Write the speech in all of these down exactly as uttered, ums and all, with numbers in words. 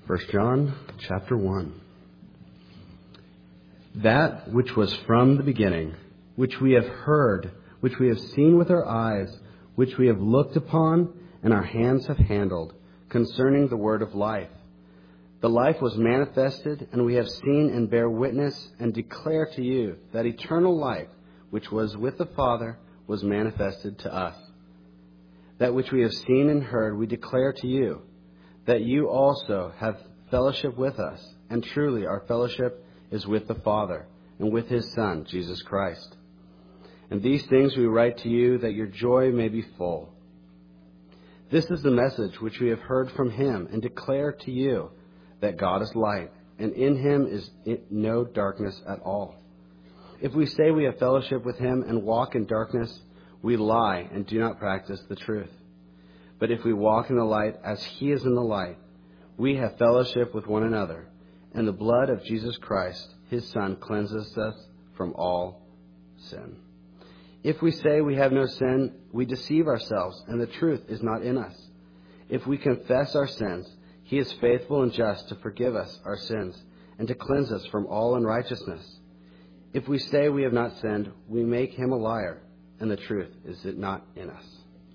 First John chapter one. That which was from the beginning, which we have heard, which we have seen with our eyes, which we have looked upon, and our hands have handled, concerning the word of life. The life was manifested, and we have seen and bear witness and declare to you that eternal life, which was with the Father, was manifested to us. That which we have seen and heard, we declare to you, that you also have fellowship with us, and truly our fellowship is with the Father and with his Son, Jesus Christ. And these things we write to you, that your joy may be full. This is the message which we have heard from him, and declare to you, that God is light, and in him is no darkness at all. If we say we have fellowship with him and walk in darkness, we lie and do not practice the truth. But if we walk in the light as he is in the light, we have fellowship with one another, and the blood of Jesus Christ, his Son, cleanses us from all sin. If we say we have no sin, we deceive ourselves, and the truth is not in us. If we confess our sins, he is faithful and just to forgive us our sins and to cleanse us from all unrighteousness. If we say we have not sinned, we make him a liar, and the truth is not in us.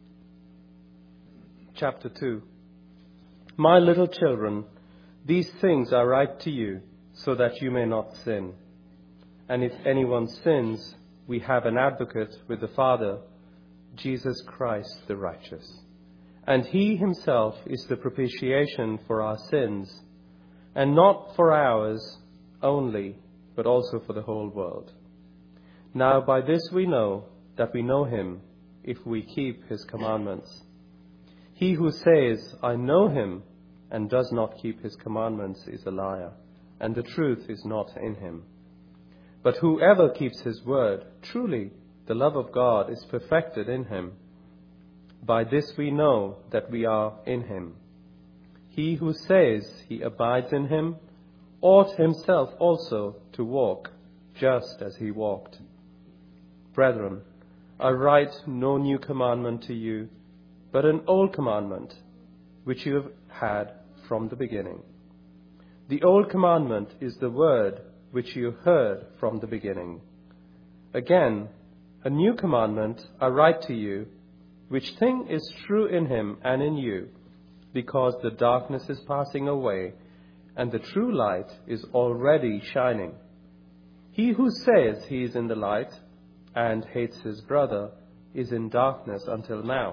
Chapter two. My little children, these things I write to you, so that you may not sin. And if anyone sins, we have an advocate with the Father, Jesus Christ the righteous. And he himself is the propitiation for our sins, and not for ours only, but also for the whole world. Now by this we know that we know him, if we keep his commandments. He who says, I know him, and does not keep his commandments is a liar, and the truth is not in him. But whoever keeps his word, truly the love of God is perfected in him. By this we know that we are in him. He who says he abides in him ought himself also to walk just as he walked. Brethren, I write no new commandment to you, but an old commandment, which you have had from the beginning. The old commandment is the word which you heard from the beginning. Again, a new commandment I write to you, which thing is true in him and in you, because the darkness is passing away, and the true light is already shining. He who says he is in the light and hates his brother is in darkness until now.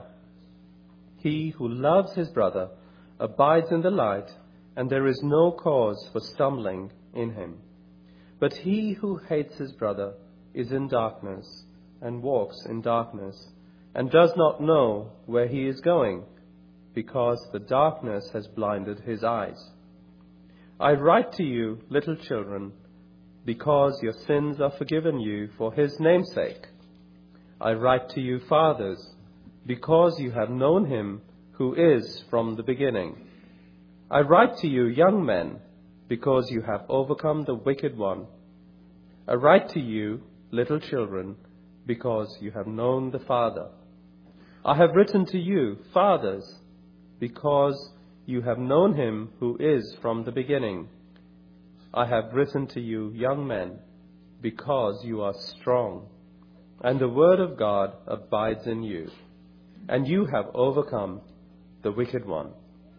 He who loves his brother abides in the light, and there is no cause for stumbling in him. But he who hates his brother is in darkness, and walks in darkness, and does not know where he is going, because the darkness has blinded his eyes. I write to you, little children, because your sins are forgiven you for his name's sake. I write to you, fathers, because you have known him who is from the beginning. I write to you, young men, because you have overcome the wicked one. I write to you, little children, because you have known the Father. I have written to you, fathers, because you have known him who is from the beginning. I have written to you, young men, because you are strong, and the word of God abides in you, and you have overcome the wicked one.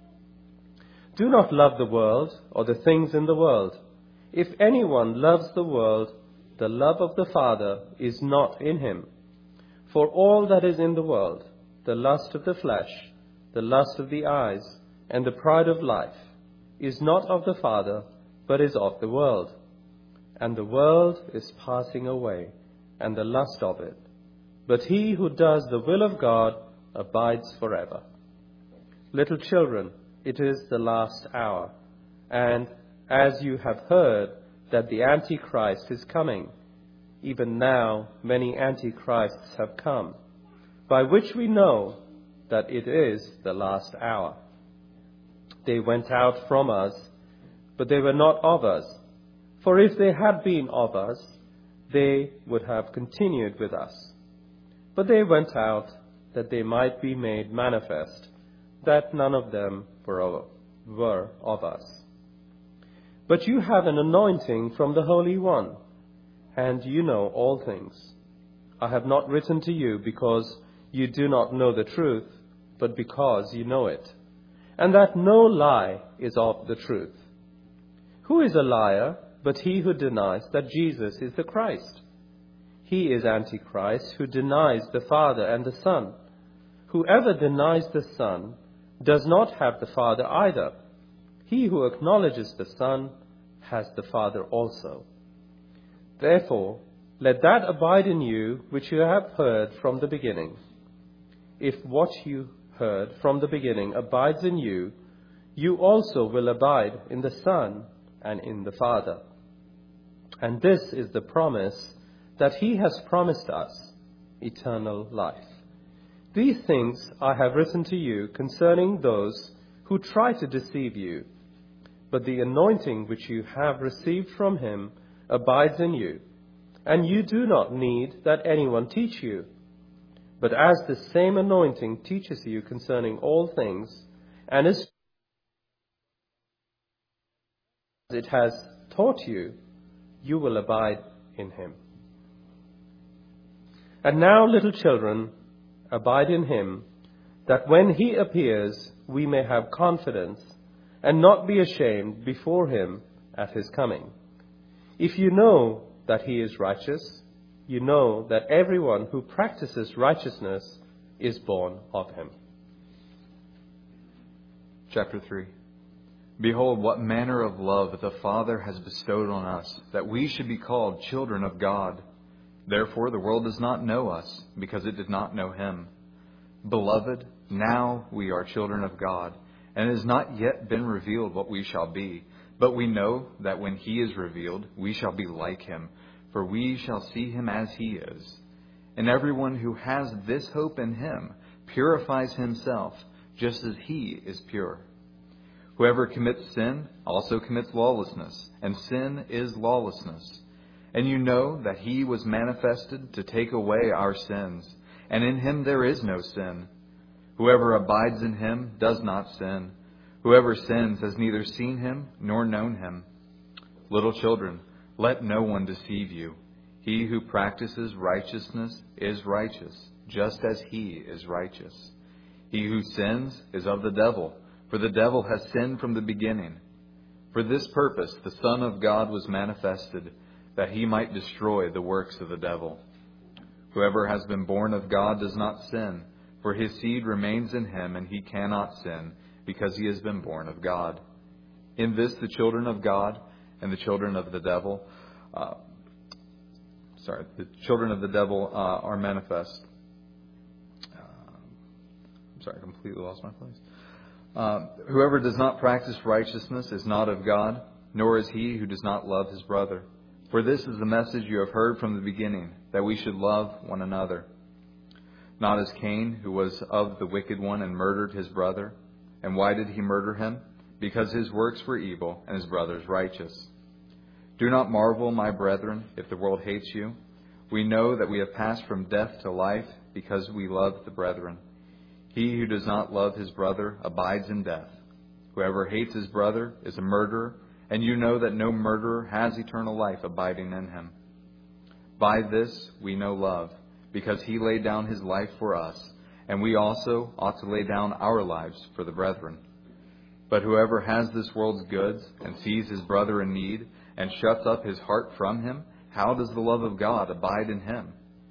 Do not love the world or the things in the world. If anyone loves the world, the love of the Father is not in him. For all that is in the world, the lust of the flesh, the lust of the eyes, and the pride of life, is not of the Father, but is of the world. And the world is passing away, and the lust of it. But he who does the will of God abides forever. Little children, it is the last hour, and as you have heard that the Antichrist is coming, even now many Antichrists have come, by which we know that it is the last hour. They went out from us, but they were not of us. For if they had been of us, they would have continued with us. But they went out that they might be made manifest, that none of them were of, were of us. But you have an anointing from the Holy One, and you know all things. I have not written to you because you do not know the truth, but because you know it, and that no lie is of the truth. Who is a liar but he who denies that Jesus is the Christ? He is Antichrist, who denies the Father and the Son. Whoever denies the Son does not have the Father either. He who acknowledges the Son has the Father also. Therefore, let that abide in you which you have heard from the beginning. If what you heard from the beginning abides in you, you also will abide in the Son and in the Father. And this is the promise that he has promised us, eternal life. These things I have written to you concerning those who try to deceive you. But the anointing which you have received from him abides in you, and you do not need that anyone teach you. But as the same anointing teaches you concerning all things, and as it has taught you, you will abide in him. And now, little children, abide in him, that when he appears, we may have confidence and not be ashamed before him at his coming. If you know that he is righteous, you know that everyone who practices righteousness is born of him. Chapter three. Behold, what manner of love the Father has bestowed on us, that we should be called children of God. Therefore the world does not know us, because it did not know him. Beloved, now we are children of God, and it has not yet been revealed what we shall be. But we know that when he is revealed, we shall be like him, for we shall see him as he is. And everyone who has this hope in him purifies himself, just as he is pure. Whoever commits sin also commits lawlessness, and sin is lawlessness. And you know that he was manifested to take away our sins, and in him there is no sin. Whoever abides in him does not sin. Whoever sins has neither seen him nor known him. Little children, let no one deceive you. He who practices righteousness is righteous, just as he is righteous. He who sins is of the devil, for the devil has sinned from the beginning. For this purpose the Son of God was manifested, that he might destroy the works of the devil. Whoever has been born of God does not sin, for his seed remains in him, and he cannot sin, because he has been born of God. In this the children of God and the children of the devil, uh, sorry, the children of the devil uh, are manifest. Uh, I'm sorry, I completely lost my place. Uh, whoever does not practice righteousness is not of God, nor is he who does not love his brother. For this is the message you have heard from the beginning, that we should love one another. Not as Cain, who was of the wicked one and murdered his brother. And why did he murder him? Because his works were evil and his brother's righteous. Do not marvel, my brethren, if the world hates you. We know that we have passed from death to life because we love the brethren. He who does not love his brother abides in death. Whoever hates his brother is a murderer, and you know that no murderer has eternal life abiding in him. By this we know love, because he laid down his life for us, and we also ought to lay down our lives for the brethren. But whoever has this world's goods and sees his brother in need and shuts up his heart from him, how does the love of God abide in him?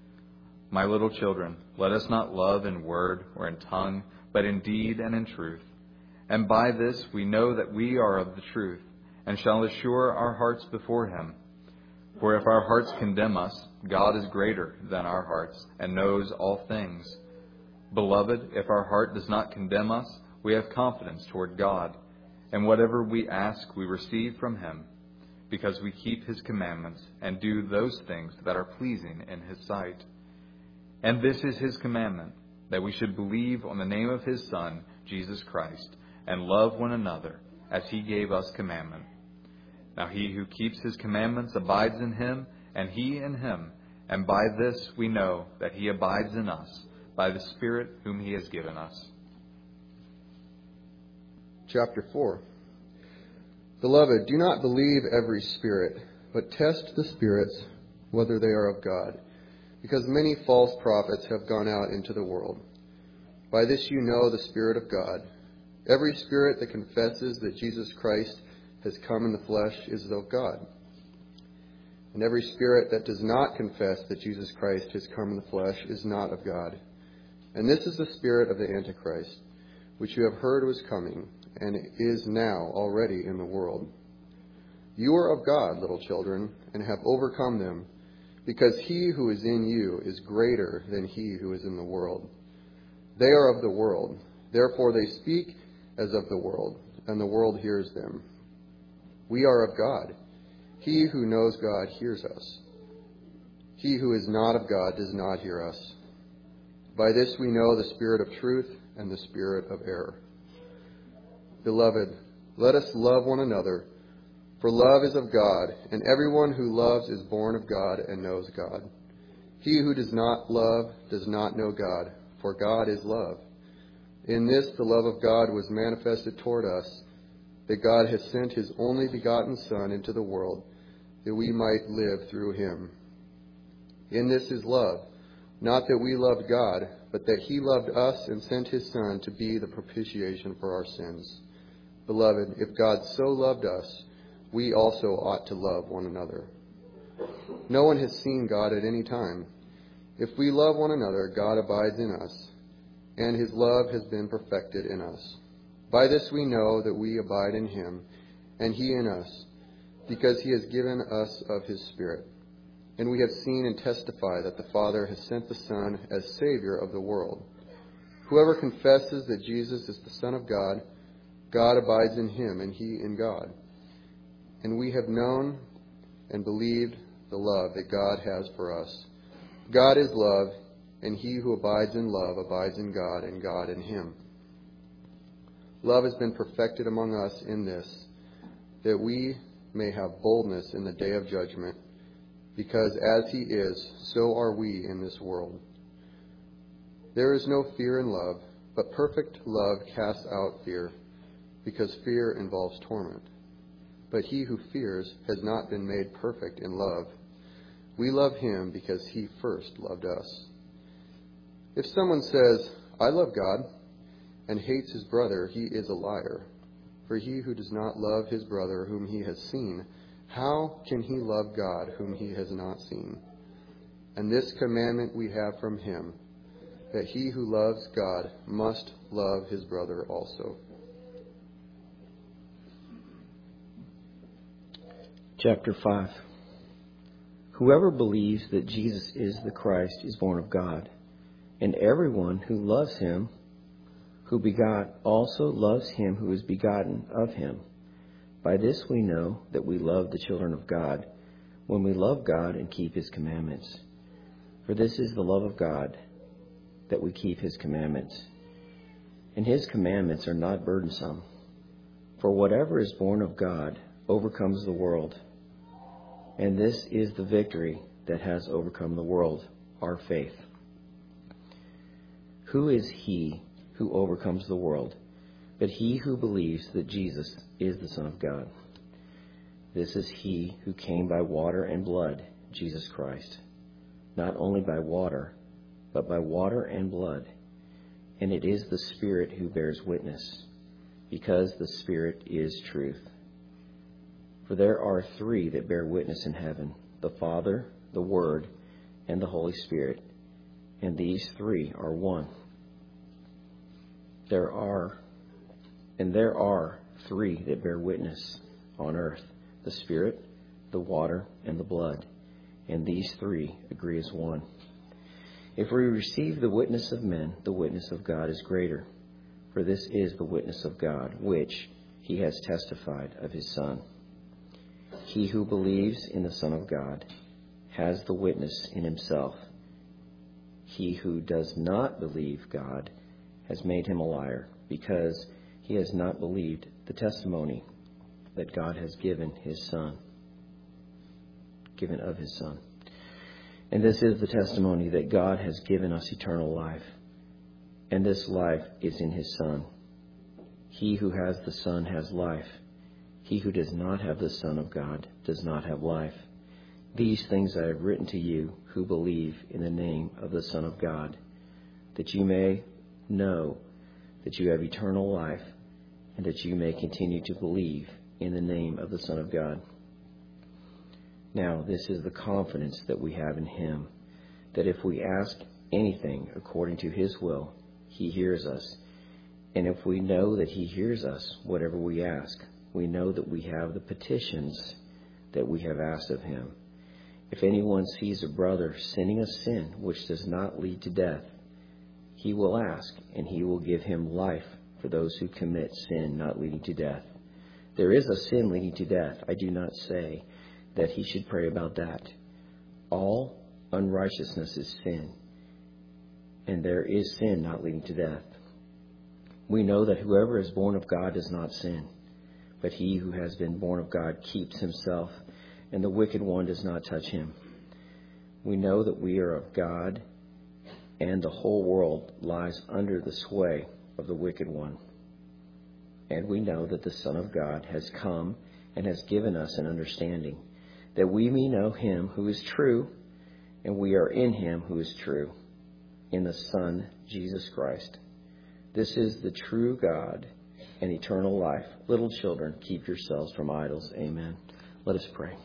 My little children, let us not love in word or in tongue, but in deed and in truth. And by this we know that we are of the truth, and shall assure our hearts before him. For if our hearts condemn us, God is greater than our hearts, and knows all things. Beloved, if our heart does not condemn us, we have confidence toward God, and whatever we ask we receive from him, because we keep his commandments and do those things that are pleasing in his sight. And this is his commandment, that we should believe on the name of his Son, Jesus Christ, and love one another as he gave us commandment. Now he who keeps his commandments abides in him, and he in him, and by this we know that he abides in us, by the Spirit whom he has given us. Chapter four. Beloved, do not believe every spirit, but test the spirits whether they are of God, because many false prophets have gone out into the world. By this you know the Spirit of God. Every spirit that confesses that Jesus Christ has come in the flesh is of God. And every spirit that does not confess that Jesus Christ has come in the flesh is not of God. And this is the spirit of the Antichrist, which you have heard was coming, and is now already in the world. You are of God, little children, and have overcome them, because he who is in you is greater than he who is in the world. They are of the world, therefore they speak as of the world, and the world hears them. We are of God. He who knows God hears us. He who is not of God does not hear us. By this we know the spirit of truth and the spirit of error. Beloved, let us love one another, for love is of God, and everyone who loves is born of God and knows God. He who does not love does not know God, for God is love. In this the love of God was manifested toward us, that God has sent his only begotten Son into the world, that we might live through him. In this is love, not that we loved God, but that he loved us and sent his Son to be the propitiation for our sins. Beloved, if God so loved us, we also ought to love one another. No one has seen God at any time. If we love one another, God abides in us, and his love has been perfected in us. By this we know that we abide in him, and he in us, because he has given us of his Spirit. And we have seen and testify that the Father has sent the Son as Savior of the world. Whoever confesses that Jesus is the Son of God, God abides in him, and he in God. And we have known and believed the love that God has for us. God is love, and he who abides in love abides in God, and God in him. Love has been perfected among us in this, that we may have boldness in the day of judgment, because as he is, so are we in this world. There is no fear in love, but perfect love casts out fear, because fear involves torment. But he who fears has not been made perfect in love. We love him because he first loved us. If someone says, I love God, and hates his brother, he is a liar. For he who does not love his brother whom he has seen, how can he love God whom he has not seen? And this commandment we have from him, that he who loves God must love his brother also. Chapter five. Whoever believes that Jesus is the Christ is born of God, and everyone who loves him who begot also loves him who is begotten of him. By this we know that we love the children of God, when we love God and keep his commandments. For this is the love of God, that we keep his commandments. And his commandments are not burdensome. For whatever is born of God overcomes the world. And this is the victory that has overcome the world, our faith. Who is he who overcomes the world, but he who believes that Jesus is the Son of God? This is he who came by water and blood, Jesus Christ. Not only by water, but by water and blood. And it is the Spirit who bears witness, because the Spirit is truth. For there are three that bear witness in heaven, the Father, the Word, and the Holy Spirit, and these three are one. There are, and there are three that bear witness on earth, the Spirit, the water, and the blood, and these three agree as one. If we receive the witness of men, the witness of God is greater, for this is the witness of God, which he has testified of his Son. He who believes in the Son of God has the witness in himself. He who does not believe God has made him a liar, because he has not believed the testimony that God has given his Son, given of his Son. And this is the testimony that God has given us eternal life, and this life is in his Son. He who has the Son has life. He who does not have the Son of God does not have life. These things I have written to you who believe in the name of the Son of God, that you may know that you have eternal life, and that you may continue to believe in the name of the Son of God. Now, this is the confidence that we have in Him, that if we ask anything according to His will, He hears us. And if we know that He hears us, whatever we ask, we know that we have the petitions that we have asked of Him. If anyone sees a brother sinning a sin which does not lead to death, he will ask, and He will give him life for those who commit sin not leading to death. There is a sin leading to death. I do not say that he should pray about that. All unrighteousness is sin, and there is sin not leading to death. We know that whoever is born of God does not sin, but he who has been born of God keeps himself, and the wicked one does not touch him. We know that we are of God, and the whole world lies under the sway of the wicked one. And we know that the Son of God has come and has given us an understanding, that we may know Him who is true, and we are in Him who is true, in the Son, Jesus Christ. This is the true God and eternal life. Little children, keep yourselves from idols. Amen. Let us pray.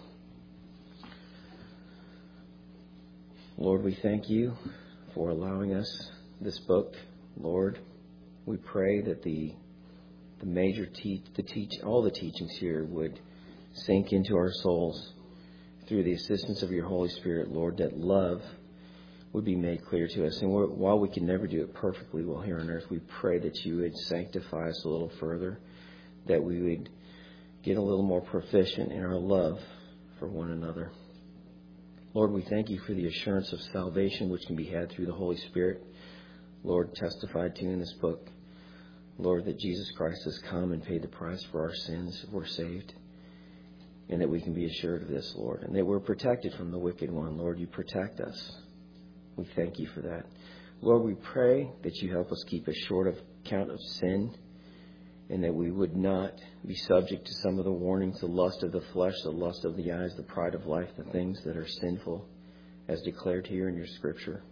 Lord, we thank You for allowing us this book. Lord, we pray that the the major teach the teach all the teachings here would sink into our souls through the assistance of Your Holy Spirit, Lord, that love would be made clear to us. And while we can never do it perfectly well here on earth, we pray that You would sanctify us a little further, that we would get a little more proficient in our love for one another. Lord, we thank You for the assurance of salvation which can be had through the Holy Spirit. Lord, testified to in this book, Lord, that Jesus Christ has come and paid the price for our sins. We're saved. And that we can be assured of this, Lord. And that we're protected from the wicked one. Lord, You protect us. We thank You for that. Lord, we pray that You help us keep a short account of sin, and that we would not be subject to some of the warnings, the lust of the flesh, the lust of the eyes, the pride of life, the things that are sinful, as declared here in Your Scripture.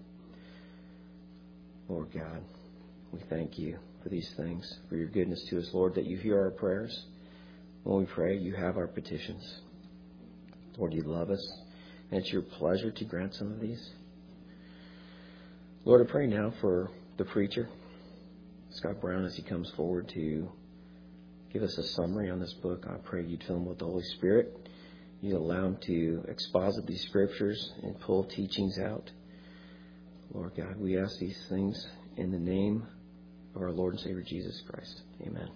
Lord God, we thank You for these things, for Your goodness to us, Lord, that You hear our prayers. When we pray, You have our petitions. Lord, You love us, and it's Your pleasure to grant some of these. Lord, I pray now for the preacher, Scott Brown, as he comes forward to give us a summary on this book. I pray You'd fill him with the Holy Spirit. You'd allow him to exposit these Scriptures and pull teachings out. Lord God, we ask these things in the name of our Lord and Savior Jesus Christ. Amen.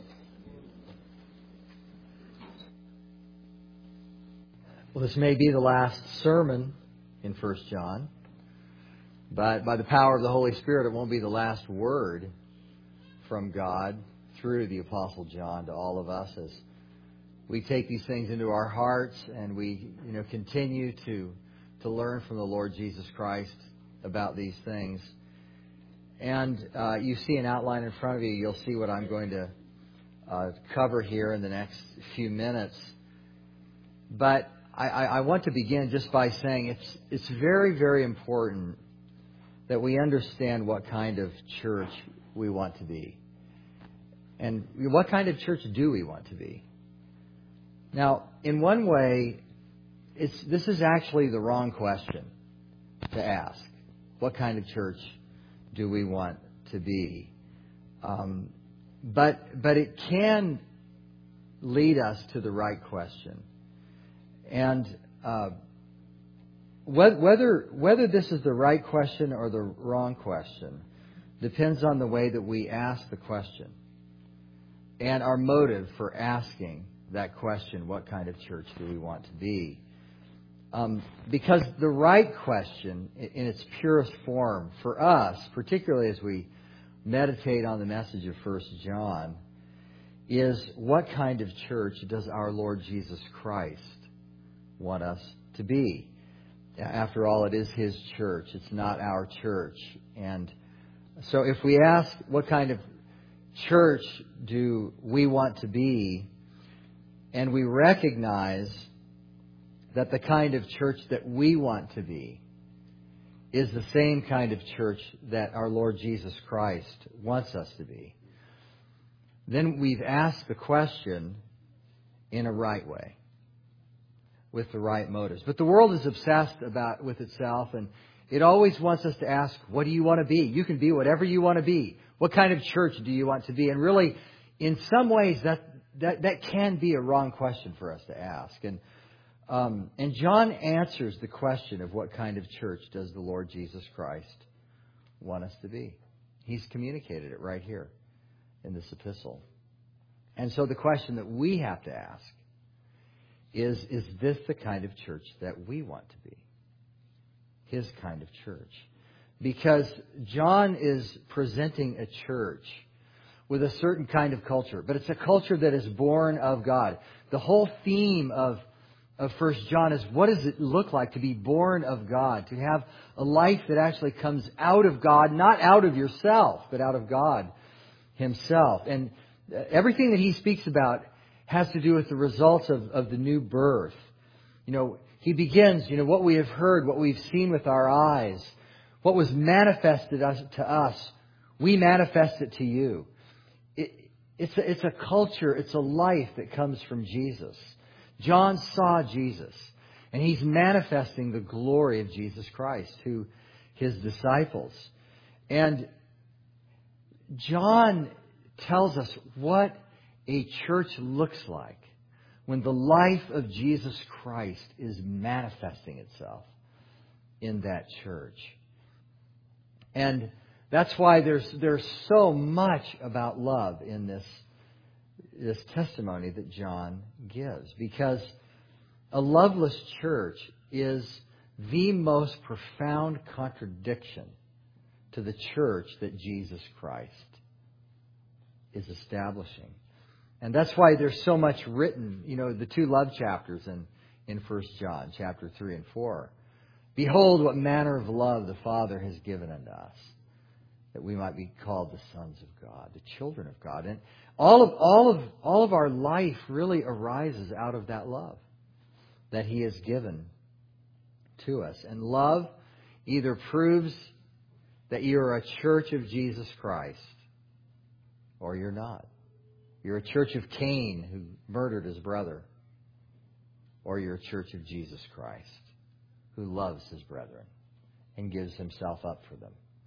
Well, this may be the last sermon in First John, but by the power of the Holy Spirit, it won't be the last word from God through the Apostle John to all of us as we take these things into our hearts and we, you know, continue to to learn from the Lord Jesus Christ about these things. And uh, you see an outline in front of you. You'll see what I'm going to uh, cover here in the next few minutes. But I, I want to begin just by saying it's it's very, very important that we understand what kind of church we want to be. And what kind of church do we want to be? Now, in one way, it's this is actually the wrong question to ask. What kind of church do we want to be? Um, but but it can lead us to the right question. And uh, whether whether this is the right question or the wrong question depends on the way that we ask the question and our motive for asking that question, what kind of church do we want to be? Um, because the right question in its purest form for us, particularly as we meditate on the message of First John, is what kind of church does our Lord Jesus Christ want us to be? After all, it is His church. It's not our church. And so if we ask what kind of church do we want to be, And we recognize that the kind of church that we want to be is the same kind of church that our Lord Jesus Christ wants us to be, then we've asked the question in a right way, with the right motives. But the world is obsessed about with itself, and it always wants us to ask, what do you want to be? You can be whatever you want to be. What kind of church do you want to be? And really, in some ways, that that, that can be a wrong question for us to ask. And um, and John answers the question of what kind of church does the Lord Jesus Christ want us to be. He's communicated it right here in this epistle. And so the question that we have to ask is, is this the kind of church that we want to be? His kind of church. Because John is presenting a church with a certain kind of culture, but it's a culture that is born of God. The whole theme of, of First John is, what does it look like to be born of God? To have a life that actually comes out of God, not out of yourself, but out of God Himself. And everything that he speaks about has to do with the results of, of the new birth. You know, he begins, you know, what we have heard, what we've seen with our eyes, what was manifested to us, we manifest it to you. It, it's, a, it's a culture, it's a life that comes from Jesus. John saw Jesus, and he's manifesting the glory of Jesus Christ to his disciples. And John tells us what a church looks like when the life of Jesus Christ is manifesting itself in that church. And that's why there's there's so much about love in this this testimony that John gives, because a loveless church is the most profound contradiction to the church that Jesus Christ is establishing. And that's why there's so much written, you know, the two love chapters in, in First John, chapter three and four. Behold, what manner of love the Father has given unto us, that we might be called the sons of God, the children of God. And all of all of all of our life really arises out of that love that He has given to us. And love either proves that you're a church of Jesus Christ, or you're not. You're a church of Cain who murdered his brother. Or you're a church of Jesus Christ who loves his brethren and gives himself up for them.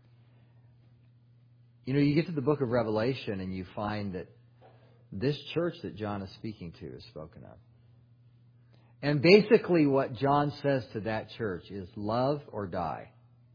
You know, you get to the book of Revelation and you find that this church that John is speaking to is spoken of. And basically what John says to that church is love or die.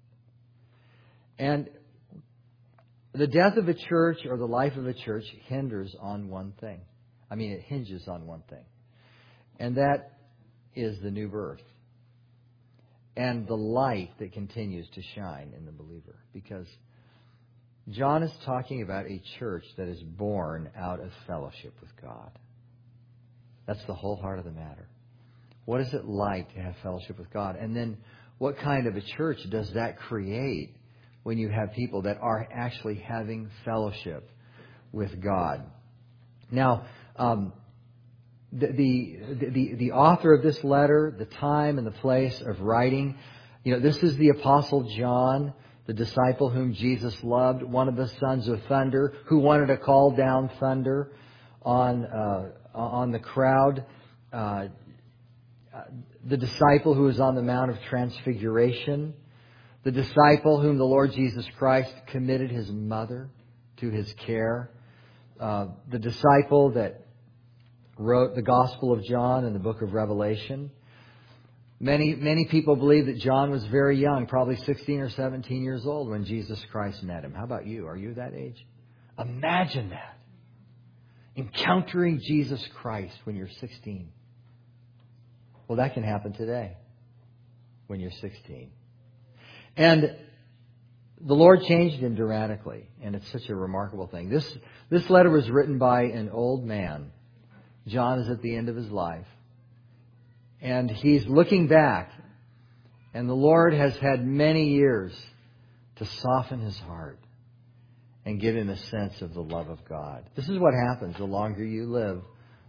And the death of a church or the life of a church hinders on one thing. I mean, it hinges on one thing. And that is the new birth. And the light that continues to shine in the believer. Because John is talking about a church that is born out of fellowship with God. That's the whole heart of the matter. What is it like to have fellowship with God? And then what kind of a church does that create when you have people that are actually having fellowship with God? Now, um, the, the the the author of this letter, the time and the place of writing, you know, this is the Apostle John, the disciple whom Jesus loved, one of the sons of thunder, who wanted to call down thunder on uh, on the crowd. Uh, the disciple who was on the Mount of Transfiguration. The disciple whom the Lord Jesus Christ committed his mother to his care. Uh, the disciple that wrote the Gospel of John and the book of Revelation. Many, many people believe that John was very young, probably sixteen or seventeen years old when Jesus Christ met him. How about you? Are you that age? Imagine that. Encountering Jesus Christ when you're sixteen. Well, that can happen today when you're sixteen. And the Lord changed him dramatically, and it's such a remarkable thing. This this letter was written by an old man. John is at the end of his life. And he's looking back, and the Lord has had many years to soften his heart and give him a sense of the love of God. This is what happens the longer you live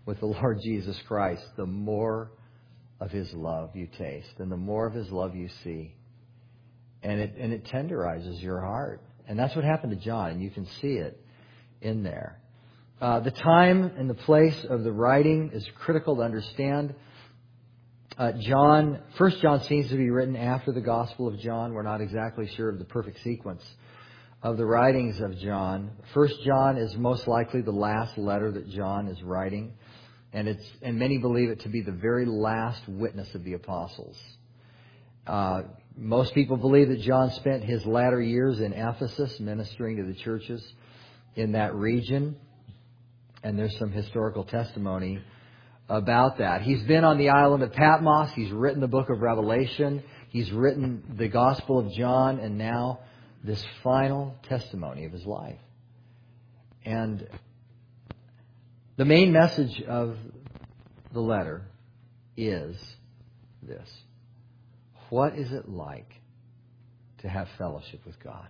with the Lord Jesus Christ, the more of His love you taste and the more of His love you see. And it, and it tenderizes your heart. And that's what happened to John, and you can see it in there. Uh, the time and the place of the writing is critical to understand. Uh, John, First John seems to be written after the Gospel of John. We're not exactly sure of the perfect sequence of the writings of John. First John is most likely the last letter that John is writing, and it's and many believe it to be the very last witness of the apostles. Uh, most people believe that John spent his latter years in Ephesus ministering to the churches in that region, and there's some historical testimony about that. He's been on the island of Patmos. He's written the book of Revelation. He's written the Gospel of John, and now this final testimony of his life. And the main message of the letter is this: what is it like to have fellowship with God?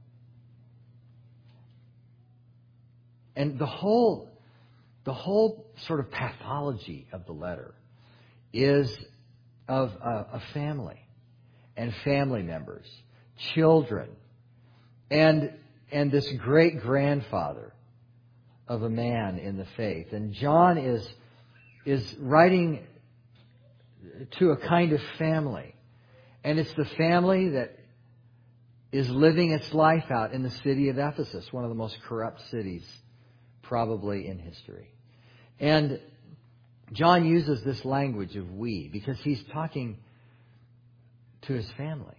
And the whole The whole sort of pathology of the letter is of a, a family and family members, children, and and this great grandfather of a man in the faith. And John is is writing to a kind of family, and it's the family that is living its life out in the city of Ephesus, one of the most corrupt cities probably in history. And John uses this language of we because he's talking to his family.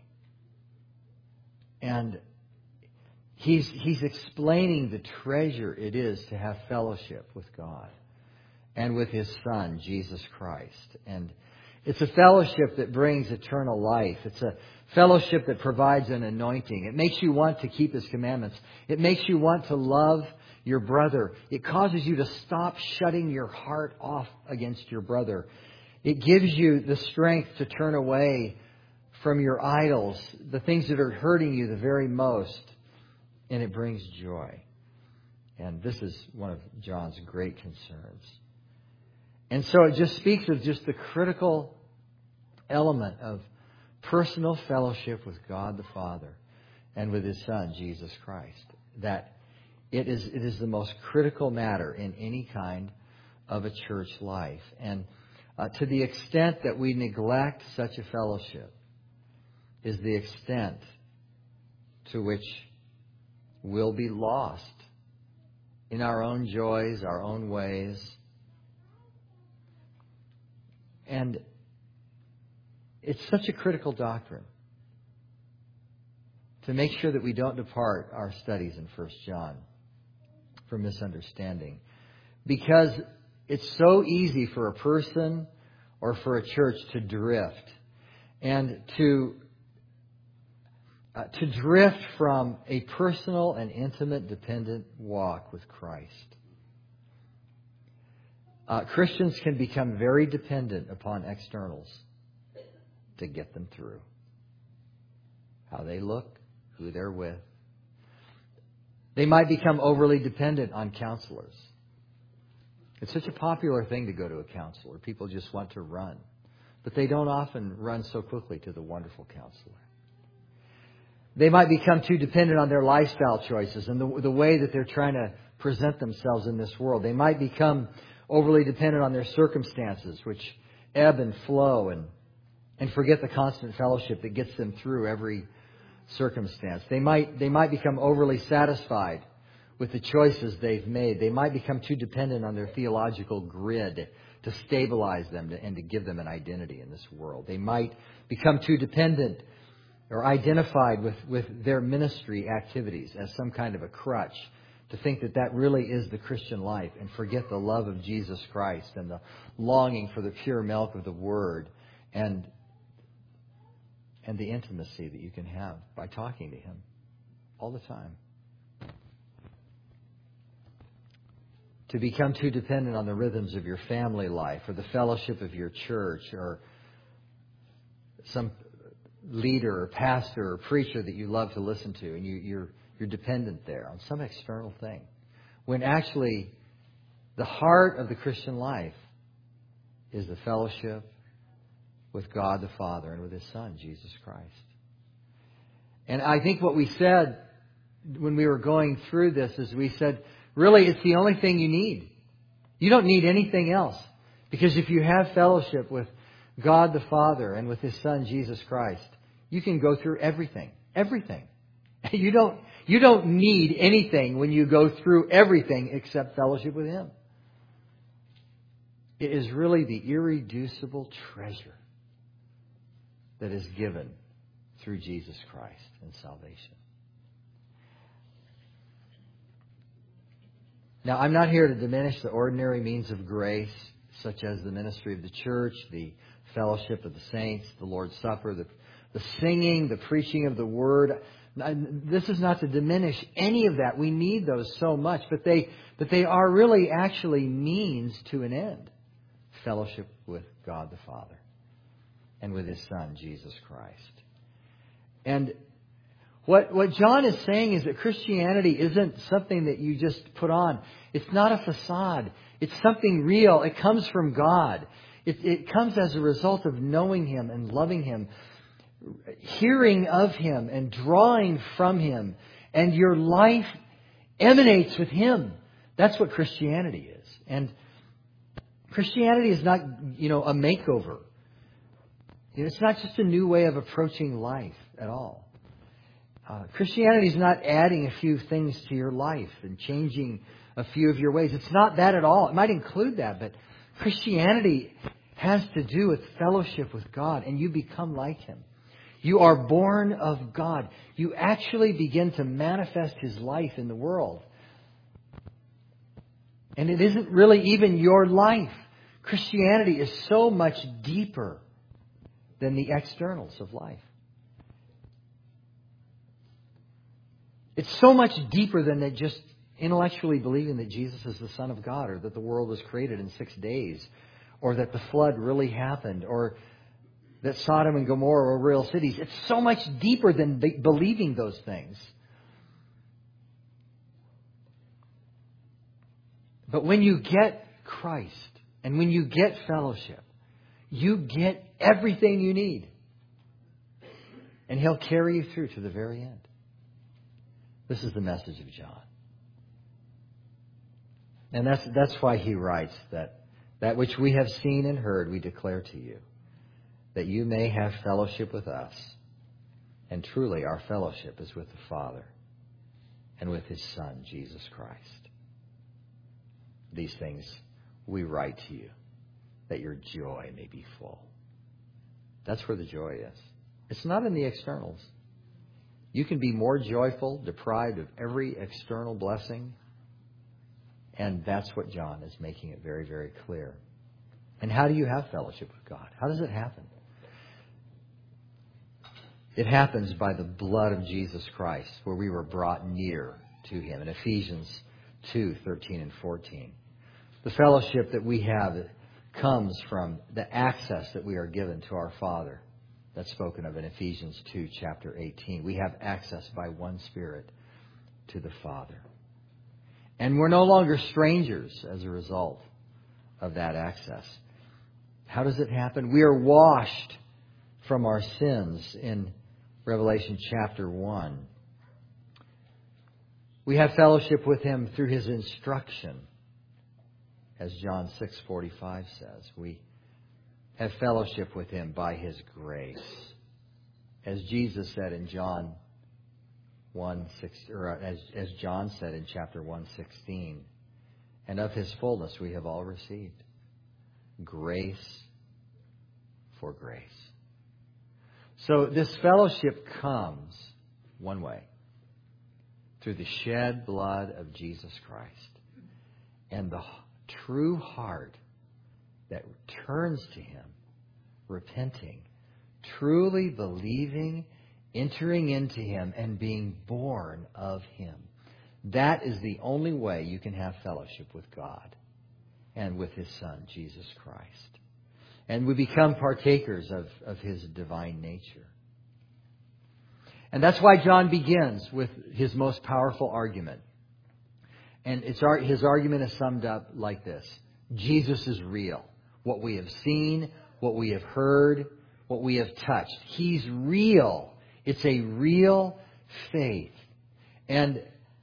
And he's he's explaining the treasure it is to have fellowship with God and with His Son, Jesus Christ. And it's a fellowship that brings eternal life. It's a fellowship that provides an anointing. It makes you want to keep His commandments. It makes you want to love your brother. It causes you to stop shutting your heart off against your brother. It gives you the strength to turn away from your idols, the things that are hurting you the very most, and it brings joy. And this is one of John's great concerns. And so it just speaks of just the critical element of personal fellowship with God the Father and with His Son, Jesus Christ. That It is it is the most critical matter in any kind of a church life. And uh, to the extent that we neglect such a fellowship is the extent to which we'll be lost in our own joys, our own ways. And it's such a critical doctrine to make sure that we don't depart our studies in First John from misunderstanding. Because it's so easy for a person or for a church to drift and to uh, to drift from a personal and intimate dependent walk with Christ. Uh, Christians can become very dependent upon externals to get them through. How they look, who they're with. They might become overly dependent on counselors. It's such a popular thing to go to a counselor. People just want to run. But they don't often run so quickly to the wonderful counselor. They might become too dependent on their lifestyle choices and the, the way that they're trying to present themselves in this world. They might become overly dependent on their circumstances, which ebb and flow, and, and forget the constant fellowship that gets them through every circumstance. They might they might become overly satisfied with the choices they've made. They might become too dependent on their theological grid to stabilize them and to give them an identity in this world. They might become too dependent or identified with, with their ministry activities as some kind of a crutch to think that that really is the Christian life and forget the love of Jesus Christ and the longing for the pure milk of the Word and and the intimacy that you can have by talking to Him all the time. To become too dependent on the rhythms of your family life or the fellowship of your church or some leader or pastor or preacher that you love to listen to, and you, you're you're dependent there on some external thing. When actually The heart of the Christian life is the fellowship with God the Father and with His Son, Jesus Christ. And I think what we said when we were going through this is we said, really, it's the only thing you need. You don't need anything else. Because if you have fellowship with God the Father and with His Son, Jesus Christ, you can go through everything. Everything. You don't, you don't need anything when you go through everything except fellowship with Him. It is really the irreducible treasure that is given through Jesus Christ in salvation. Now, I'm not here to diminish the ordinary means of grace, such as the ministry of the church, the fellowship of the saints, the Lord's Supper, the, the singing, the preaching of the Word. This is not to diminish any of that. We need those so much, but they, but they are really actually means to an end. Fellowship with God the Father and with His Son, Jesus Christ. And what, what John is saying is that Christianity isn't something that you just put on. It's not a facade. It's something real. It comes from God. It, it comes as a result of knowing Him and loving Him, hearing of Him and drawing from Him. And your life emanates with Him. That's what Christianity is. And Christianity is not, you know, a makeover. It's not just a new way of approaching life at all. Uh, Christianity is not adding a few things to your life and changing a few of your ways. It's not that at all. It might include that, but Christianity has to do with fellowship with God, and you become like Him. You are born of God. You actually begin to manifest His life in the world. And it isn't really even your life. Christianity is so much deeper than the externals of life. It's so much deeper than that just intellectually believing that Jesus is the Son of God, or that the world was created in six days, or that the flood really happened, or that Sodom and Gomorrah were real cities. It's so much deeper than be- believing those things. But when you get Christ, and when you get fellowship, you get everything you need. And He'll carry you through to the very end. This is the message of John. And that's, that's why he writes that that which we have seen and heard we declare to you, that you may have fellowship with us. And truly our fellowship is with the Father and with His Son, Jesus Christ. These things we write to you, that your joy may be full. That's where the joy is. It's not in the externals. You can be more joyful, deprived of every external blessing. And that's what John is making it very, very clear. And how do you have fellowship with God? How does it happen? It happens by the blood of Jesus Christ, where we were brought near to Him. In Ephesians two, thirteen and fourteen. The fellowship that we have comes from the access that we are given to our Father. That's spoken of in Ephesians two, chapter eighteen. We have access by one Spirit to the Father. And we're no longer strangers as a result of that access. How does it happen? We are washed from our sins in Revelation chapter one. We have fellowship with Him through His instruction, as John six forty-five says. We have fellowship with Him by His grace. As Jesus said in John one six, or as, as John said in chapter one sixteen, and of His fullness we have all received grace for grace. So this fellowship comes one way, through the shed blood of Jesus Christ and the true heart that turns to Him, repenting, truly believing, entering into Him, and being born of Him. That is the only way you can have fellowship with God and with His Son, Jesus Christ. And we become partakers of, of His divine nature. And that's why John begins with his most powerful argument. And it's his argument is summed up like this. Jesus is real. What we have seen, what we have heard, what we have touched. He's real. It's a real faith. And,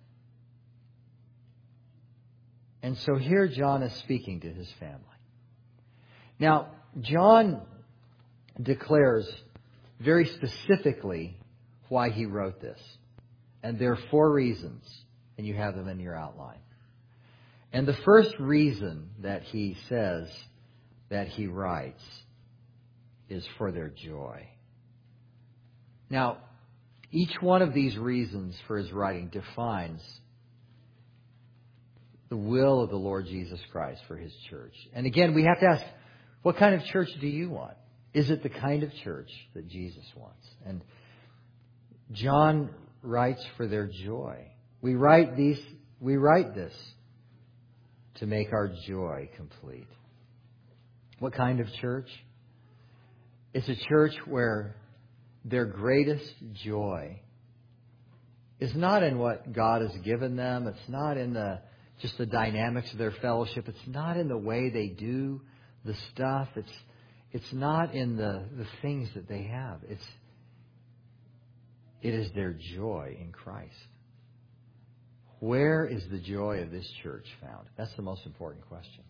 and so here John is speaking to his family. Now, John declares very specifically why he wrote this. And there are four reasons, and you have them in your outline. And the first reason that he says that he writes is for their joy. Now, each one of these reasons for his writing defines the will of the Lord Jesus Christ for His church. And again, we have to ask, what kind of church do you want? Is it the kind of church that Jesus wants? And John writes for their joy. We write these, we write this to make our joy complete. What kind of church? It's a church where their greatest joy is not in what God has given them. It's not in the just the dynamics of their fellowship. It's not in the way they do the stuff. It's it's not in the, the things that they have. It's it is their joy in Christ. Where is the joy of this church found? That's the most important question.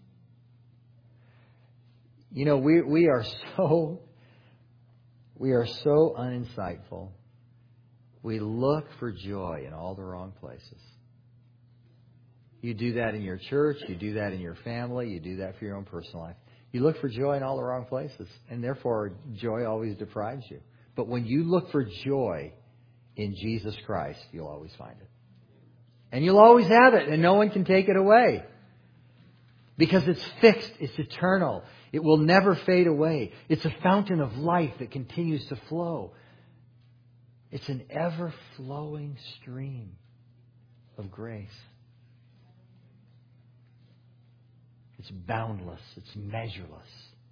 You know, we we are so we are so uninsightful. We look for joy in all the wrong places. You do that in your church, you do that in your family, you do that for your own personal life. You look for joy in all the wrong places, and therefore joy always deprives you. But when you look for joy in Jesus Christ, you'll always find it. And you'll always have it, and no one can take it away. Because it's fixed, it's eternal. It will never fade away. It's a fountain of life that continues to flow. It's an ever-flowing stream of grace. It's boundless. It's measureless.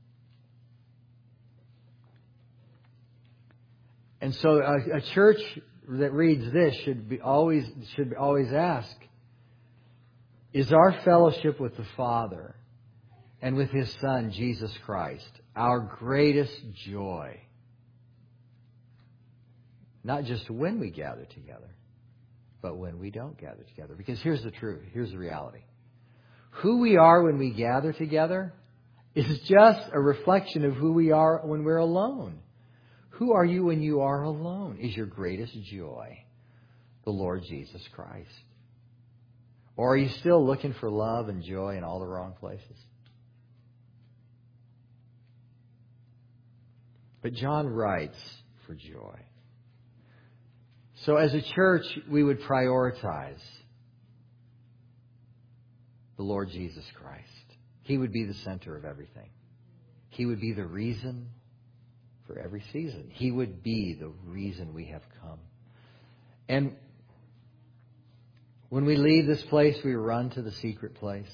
And so a, a church that reads this should be always should always ask, is our fellowship with the Father and with His Son, Jesus Christ, our greatest joy? Not just when we gather together, but when we don't gather together. Because here's the truth. Here's the reality. Who we are when we gather together is just a reflection of who we are when we're alone. Who are you when you are alone? Is your greatest joy the Lord Jesus Christ? Or are you still looking for love and joy in all the wrong places? But John writes for joy. So as a church, we would prioritize the Lord Jesus Christ. He would be the center of everything. He would be the reason for every season. He would be the reason we have come. And when we leave this place, we run to the secret place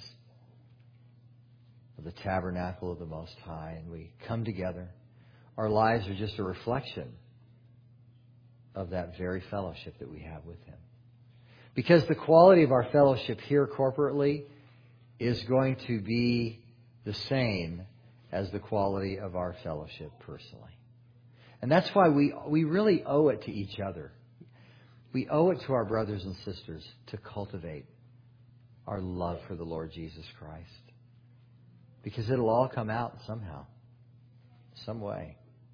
of the tabernacle of the Most High, and we come together. Our lives are just a reflection of that very fellowship that we have with Him. Because the quality of our fellowship here corporately is going to be the same as the quality of our fellowship personally. And that's why we we really owe it to each other. We owe it to our brothers and sisters to cultivate our love for the Lord Jesus Christ. Because it'll all come out somehow, some way.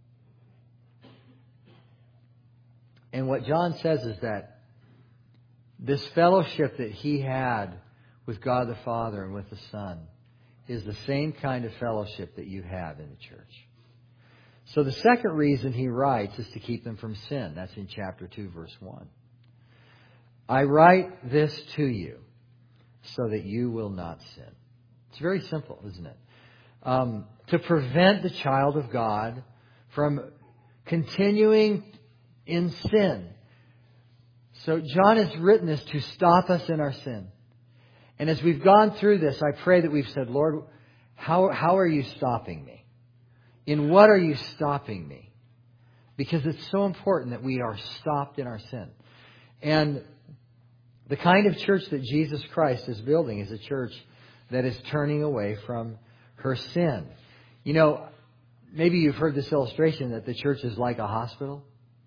And what John says is that this fellowship that he had with God the Father and with the Son is the same kind of fellowship that you have in the church. So the second reason he writes is to keep them from sin. That's in chapter two, verse one. I write this to you so that you will not sin. It's very simple, isn't it? Um, to prevent the child of God from continuing in sin. So John has written this to stop us in our sin. And as we've gone through this, I pray that we've said, Lord, how, how are you stopping me? In what are you stopping me? Because it's so important that we are stopped in our sin. And The kind of church that Jesus Christ is building is a church that is turning away from her sin. You know, maybe you've heard this illustration that the church is like a hospital.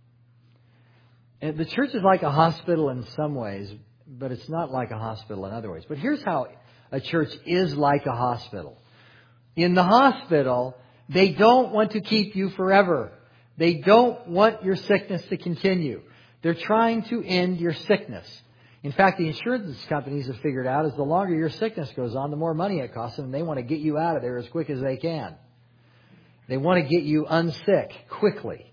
And the church is like a hospital in some ways, but it's not like a hospital in other ways. But here's how a church is like a hospital. In the hospital, they don't want to keep you forever. They don't want your sickness to continue. They're trying to end your sickness. In fact, the insurance companies have figured out is the longer your sickness goes on, the more money it costs them, and they want to get you out of there as quick as they can. They want to get you unsick quickly.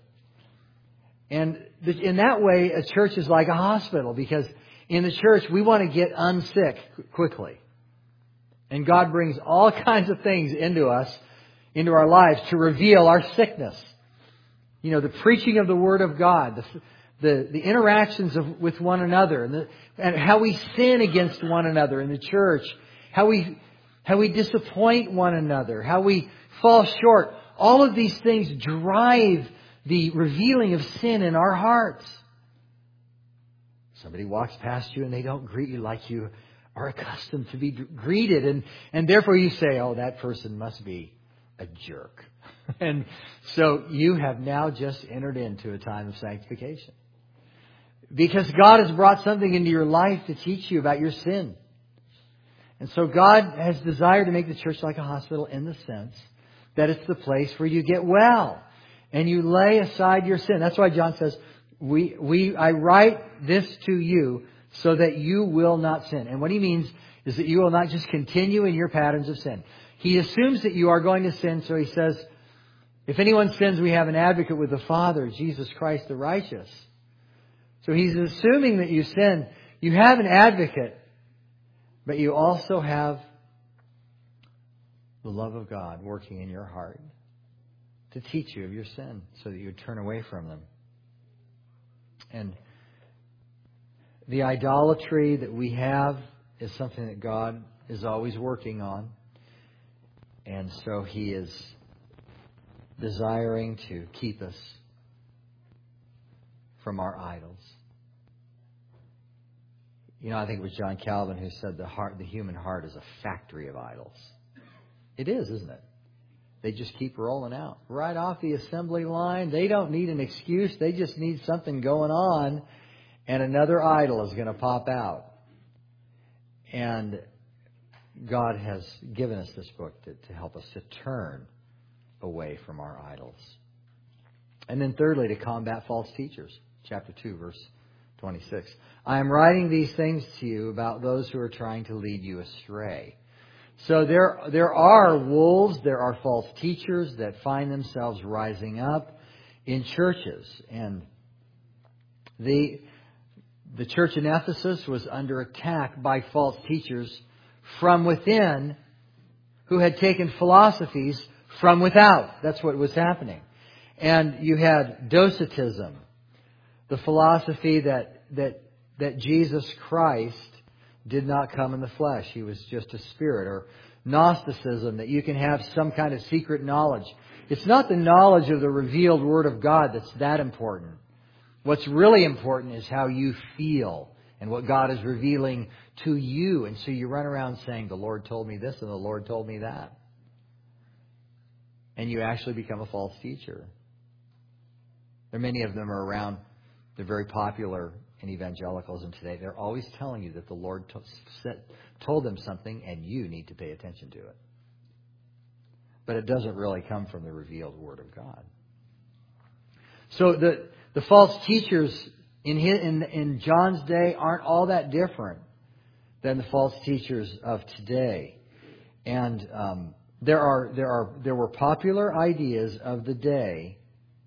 And in that way, a church is like a hospital, because in the church, we want to get unsick quickly. And God brings all kinds of things into us, into our lives, to reveal our sickness. You know, the preaching of the Word of God, the the, the interactions of, with one another, and, the, and how we sin against one another in the church, how we how we disappoint one another, how we fall short. All of these things drive the revealing of sin in our hearts. Somebody walks past you and they don't greet you like you are accustomed to be greeted. And, and therefore you say, oh, that person must be a jerk. And so you have now just entered into a time of sanctification. Because God has brought something into your life to teach you about your sin. And so God has desired to make the church like a hospital in the sense that it's the place where you get well and you lay aside your sin. That's why John says, we, we, I write this to you so that you will not sin. And what he means is that you will not just continue in your patterns of sin. He assumes that you are going to sin, so he says, if anyone sins, we have an advocate with the Father, Jesus Christ the righteous. So he's assuming that you sin. You have an advocate, but you also have the love of God working in your heart to teach you of your sin so that you would turn away from them. And the idolatry that we have is something that God is always working on. And so He is desiring to keep us from our idols. You know, I think it was John Calvin who said the heart, the human heart is a factory of idols. It is, isn't it? They just keep rolling out. Right off the assembly line, they don't need an excuse. They just need something going on, and another idol is going to pop out. And God has given us this book to, to help us to turn away from our idols. And then thirdly, to combat false teachers. Chapter two, verse twenty-six. I am writing these things to you about those who are trying to lead you astray. So there, there are wolves, there are false teachers that find themselves rising up in churches. And the, the church in Ephesus was under attack by false teachers from within who had taken philosophies from without. That's what was happening. And you had Docetism, the philosophy that, that, that Jesus Christ did not come in the flesh. He was just a spirit. Or Gnosticism, that you can have some kind of secret knowledge. It's not the knowledge of the revealed Word of God that's that important. What's really important is how you feel and what God is revealing to you. And so you run around saying, the Lord told me this and the Lord told me that. And you actually become a false teacher. There are many of them are around. They're very popular in evangelicalism today. They're always telling you that the Lord to, said, told them something and you need to pay attention to it. But it doesn't really come from the revealed Word of God. So the, the false teachers in, his, in, in John's day aren't all that different than the false teachers of today. And um, there are there are there were popular ideas of the day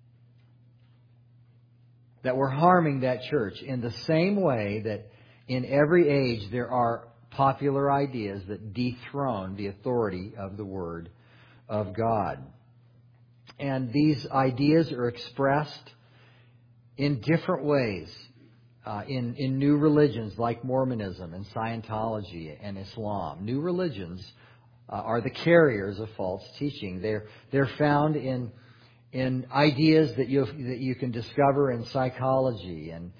that were harming that church in the same way that in every age there are popular ideas that dethrone the authority of the Word of God. And these ideas are expressed in different ways uh, in, in new religions like Mormonism and Scientology and Islam. New religions uh, are the carriers of false teaching. They're, they're found in in ideas that you that you can discover in psychology and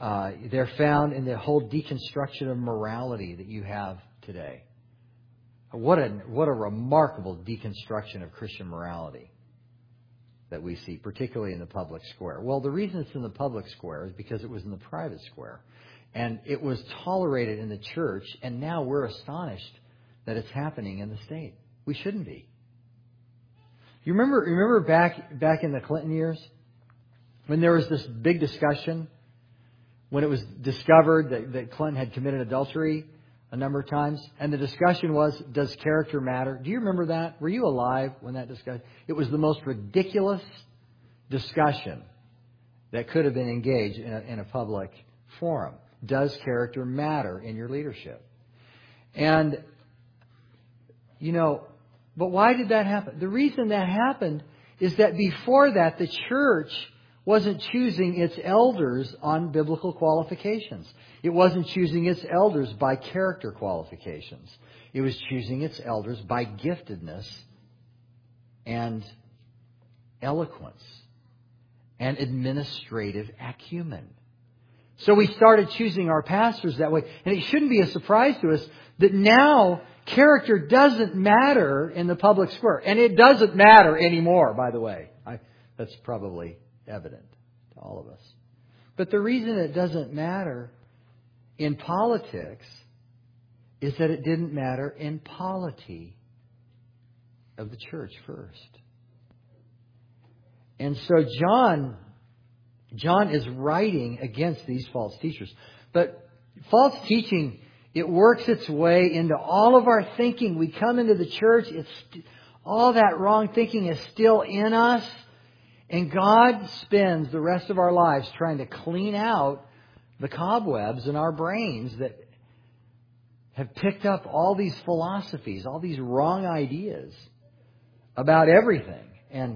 Uh, they're found in the whole deconstruction of morality that you have today. What a what a remarkable deconstruction of Christian morality that we see, particularly in the public square. Well, the reason it's in the public square is because it was in the private square. And it was tolerated in the church, and now we're astonished that it's happening in the state. We shouldn't be. You remember remember back back in the Clinton years when there was this big discussion when it was discovered that, that Clinton had committed adultery a number of times, and the discussion was, does character matter? Do you remember that? Were you alive when that discussion? It was the most ridiculous discussion that could have been engaged in a, in a public forum. Does character matter in your leadership? And, you know, but why did that happen? The reason that happened is that before that, the church wasn't choosing its elders on biblical qualifications. It wasn't choosing its elders by character qualifications. It was choosing its elders by giftedness and eloquence and administrative acumen. So we started choosing our pastors that way. And it shouldn't be a surprise to us that now character doesn't matter in the public square. And it doesn't matter anymore, by the way. I, that's probably evident to all of us. But the reason it doesn't matter in politics is that it didn't matter in polity of the church first. And so John, John is writing against these false teachers. But false teaching, it works its way into all of our thinking. We come into the church, it's all that wrong thinking is still in us. And God spends the rest of our lives trying to clean out the cobwebs in our brains that have picked up all these philosophies, all these wrong ideas about everything. And,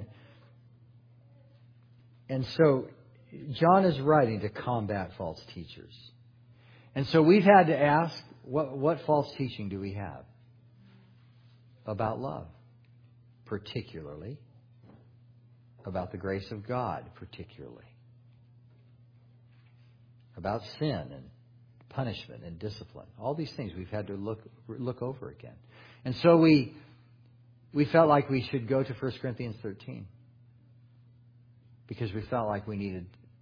and so John is writing to combat false teachers. And so we've had to ask, what, what false teaching do we have about love, particularly? About the grace of God, particularly. About sin and punishment and discipline. All these things we've had to look look over again. And so we we felt like we should go to First Corinthians thirteen. Because we felt like we needed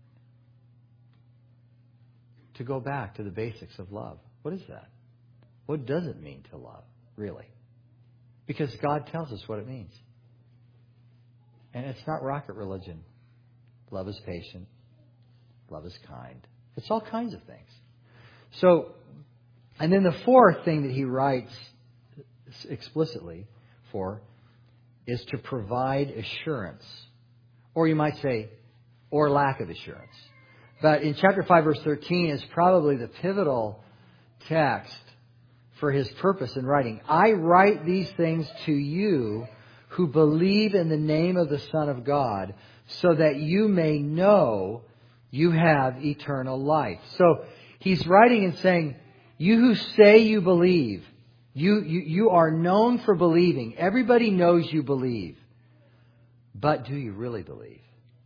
to go back to the basics of love. What is that? What does it mean to love, really? Because God tells us what it means. And it's not rocket religion. Love is patient. Love is kind. It's all kinds of things. So, and then the fourth thing that he writes explicitly for is to provide assurance. Or you might say, or lack of assurance. But in chapter five, verse thirteen is probably the pivotal text for his purpose in writing. I write these things to you who believe in the name of the Son of God, so that you may know you have eternal life. So he's writing and saying, you who say you believe, you, you, you are known for believing. Everybody knows you believe. But do you really believe?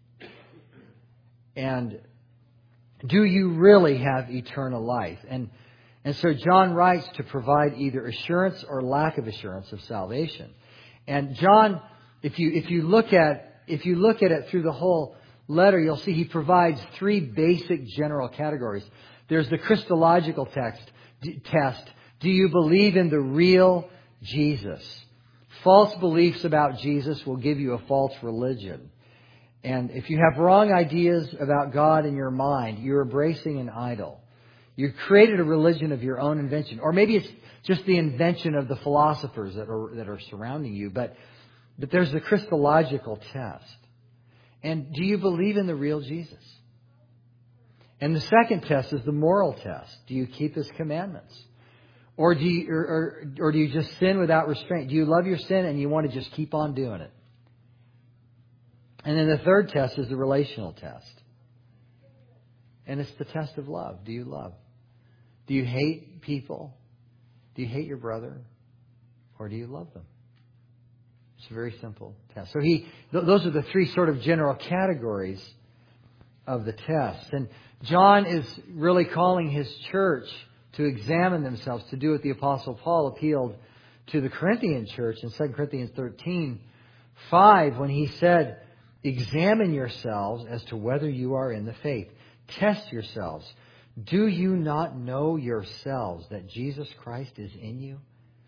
And do you really have eternal life? And, and so John writes to provide either assurance or lack of assurance of salvation. And John, if you if you look at if you look at it through the whole letter, you'll see he provides three basic general categories. There's the Christological text d- test. Do you believe in the real Jesus? False beliefs about Jesus will give you a false religion. And if you have wrong ideas about God in your mind, you're embracing an idol. You've created a religion of your own invention. Or maybe it's just the invention of the philosophers that are that are surrounding you. But, but there's the Christological test. And do you believe in the real Jesus? And the second test is the moral test. Do you keep His commandments? Or do you, or, or, or do you just sin without restraint? Do you love your sin and you want to just keep on doing it? And then the third test is the relational test. And it's the test of love. Do you love? Do you hate people? Do you hate your brother? Or do you love them? It's a very simple test. So he, th- those are the three sort of general categories of the test. And John is really calling his church to examine themselves, to do what the Apostle Paul appealed to the Corinthian church in Second Corinthians thirteen five when he said, examine yourselves as to whether you are in the faith. Test yourselves. Do you not know yourselves that Jesus Christ is in you?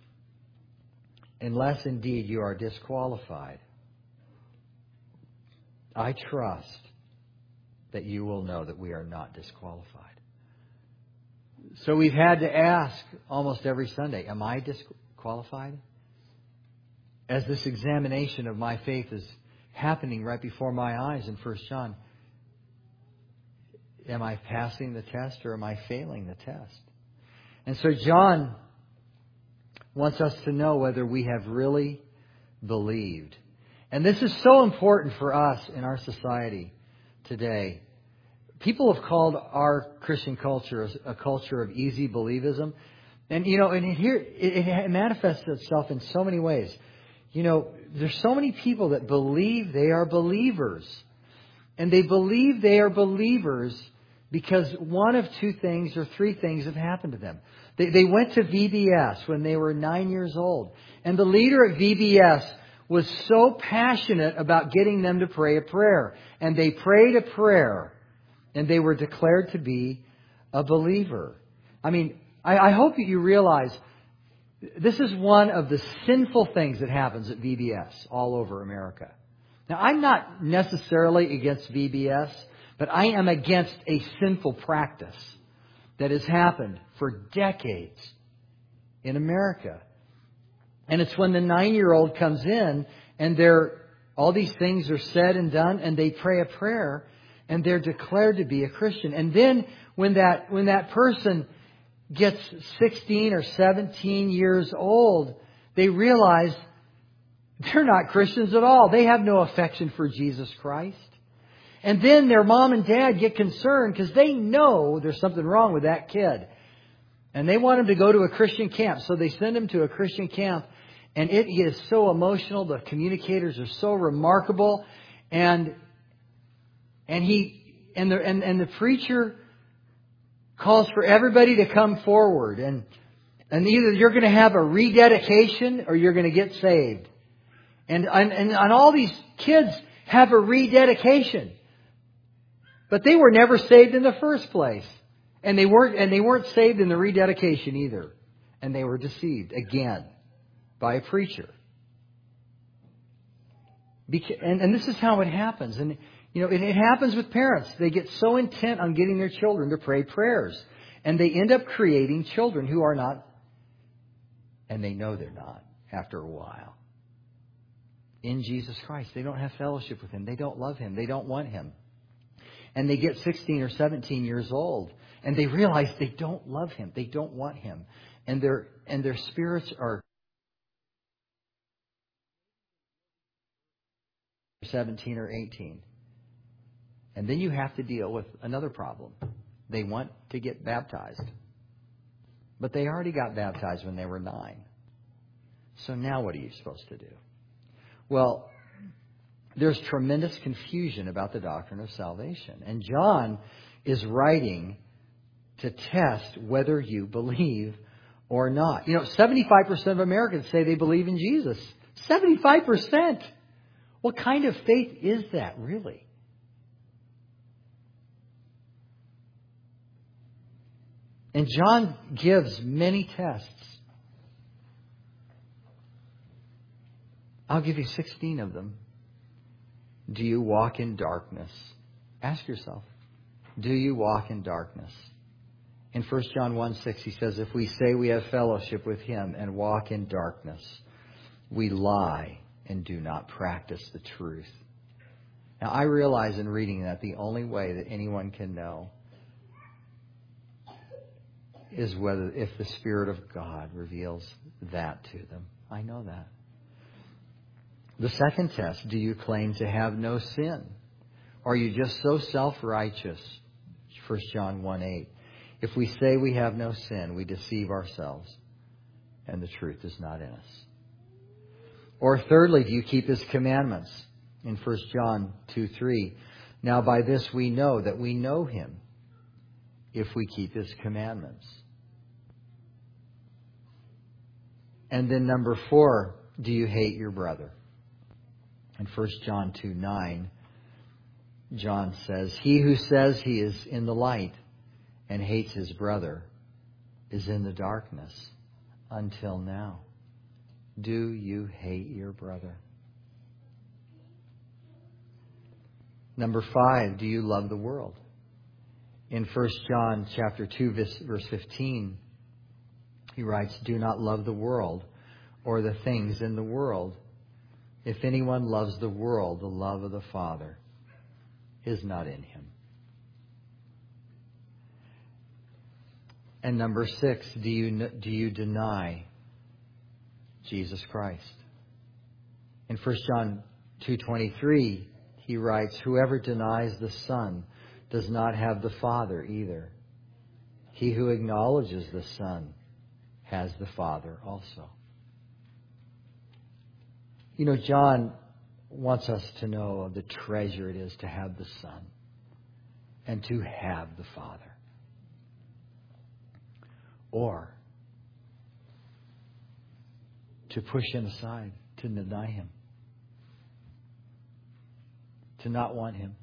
Unless indeed you are disqualified. I trust that you will know that we are not disqualified. So we've had to ask almost every Sunday, am I disqualified? As this examination of my faith is happening right before my eyes in First John, am I passing the test or am I failing the test? And so John wants us to know whether we have really believed. And this is so important for us in our society today. People have called our Christian culture a culture of easy believism. And, you know, and it, here, it, it manifests itself in so many ways. You know, there's so many people that believe they are believers. And they believe they are believers because one of two things or three things have happened to them. They, they went to V B S when they were nine years old. And the leader at V B S was so passionate about getting them to pray a prayer. And they prayed a prayer. And they were declared to be a believer. I mean, I, I hope that you realize this is one of the sinful things that happens at V B S all over America. Now, I'm not necessarily against V B S, but I am against a sinful practice that has happened for decades in America. And it's when the nine-year-old comes in and they're, all these things are said and done and they pray a prayer and they're declared to be a Christian. And then when that, when that person gets sixteen or seventeen years old, they realize they're not Christians at all. They have no affection for Jesus Christ. And then their mom and dad get concerned because they know there's something wrong with that kid. And they want him to go to a Christian camp. So they send him to a Christian camp. And it is so emotional. The communicators are so remarkable. And and he and the and, and the preacher calls for everybody to come forward. And and either you're going to have a rededication or you're going to get saved. And and, and and all these kids have a rededication. But they were never saved in the first place. And they weren't and they weren't saved in the rededication either. And they were deceived again by a preacher. And, and this is how it happens. And you know, it, it happens with parents. They get so intent on getting their children to pray prayers. And they end up creating children who are not, and they know they're not after a while, in Jesus Christ. They don't have fellowship with Him. They don't love Him. They don't want Him. And they get sixteen or seventeen years old. And they realize they don't love Him. They don't want Him. And their and their spirits are seventeen or eighteen. And then you have to deal with another problem. They want to get baptized. But they already got baptized when they were nine. So now what are you supposed to do? Well, there's tremendous confusion about the doctrine of salvation. And John is writing to test whether you believe or not. You know, seventy-five percent of Americans say they believe in Jesus. seventy-five percent! What kind of faith is that, really? And John gives many tests. I'll give you sixteen of them. Do you walk in darkness? Ask yourself, do you walk in darkness? In First John one six, he says, if we say we have fellowship with Him and walk in darkness, we lie and do not practice the truth. Now, I realize in reading that the only way that anyone can know is whether if the Spirit of God reveals that to them. I know that. The second test, do you claim to have no sin? Or are you just so self-righteous? First John one eight. If we say we have no sin, we deceive ourselves, and the truth is not in us. Or thirdly, do you keep His commandments? In First John two three. Now by this we know that we know Him, if we keep His commandments. And then number four, do you hate your brother? In First John two nine, John says, he who says he is in the light and hates his brother is in the darkness until now. Do you hate your brother? Number five, do you love the world? In First John chapter two, verse fifteen, he writes, do not love the world or the things in the world. If anyone loves the world, the love of the Father is not in him. And number six, do you, do you deny Jesus Christ? In First John two twenty-three, he writes, whoever denies the Son does not have the Father either. He who acknowledges the Son has the Father also. You know, John wants us to know of the treasure it is to have the Son and to have the Father. Or to push Him aside, to deny Him, to not want Him.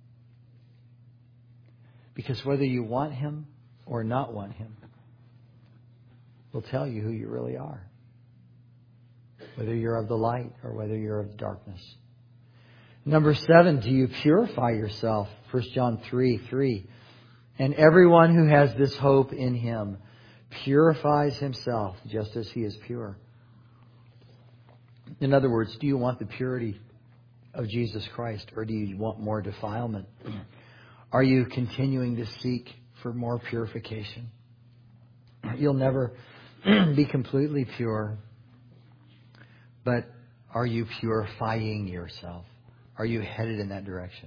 Because whether you want Him or not want Him will tell you who you really are. Whether you're of the light or whether you're of darkness. Number seven, do you purify yourself? First John three three. And everyone who has this hope in Him purifies himself just as He is pure. In other words, do you want the purity of Jesus Christ or do you want more defilement? Are you continuing to seek for more purification? You'll never be completely pure. But are you purifying yourself? Are you headed in that direction?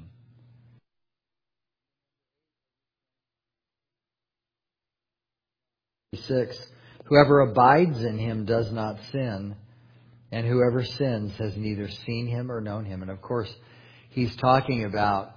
Six, whoever abides in Him does not sin, and whoever sins has neither seen Him or known Him. And of course, he's talking about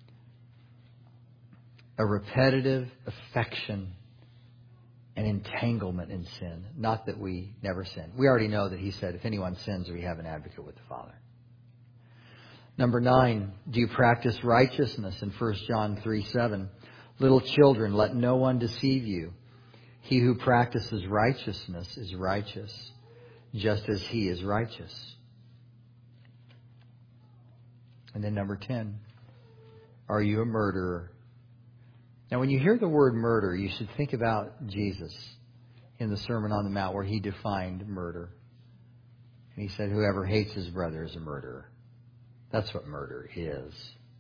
a repetitive affection and entanglement in sin. Not that we never sin. We already know that He said, if anyone sins, we have an advocate with the Father. Number nine, do you practice righteousness? In First John three seven, little children, let no one deceive you. He who practices righteousness is righteous, just as He is righteous. And then number ten, are you a murderer? Now, when you hear the word murder, you should think about Jesus in the Sermon on the Mount where He defined murder. And He said, whoever hates his brother is a murderer. That's what murder is.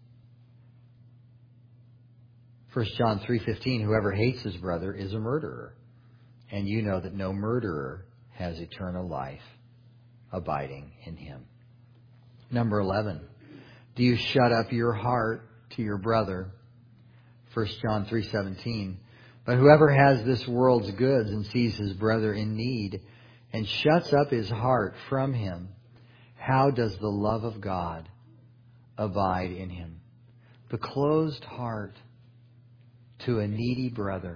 First John three fifteen, whoever hates his brother is a murderer. And you know that no murderer has eternal life abiding in him. Number eleven, do you shut up your heart to your brother? First John three seventeen, but whoever has this world's goods and sees his brother in need and shuts up his heart from him, how does the love of God abide in him? The closed heart to a needy brother.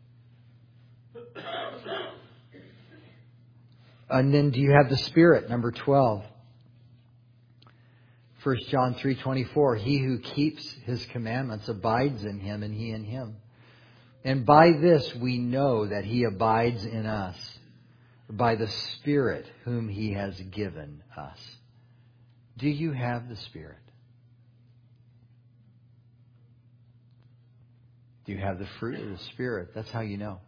And then do you have the Spirit? Number twelve. First John three twenty-four, he who keeps His commandments abides in Him and He in him. And by this we know that He abides in us, by the Spirit whom He has given us. Do you have the Spirit? Do you have the fruit of the Spirit? That's how you know.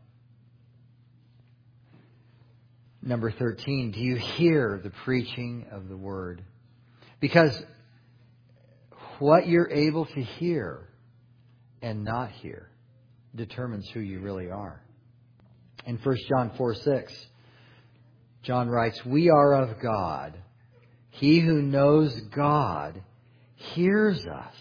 Number thirteen, do you hear the preaching of the Word? Because what you're able to hear and not hear determines who you really are. In First John four six, John writes, we are of God. He who knows God hears us.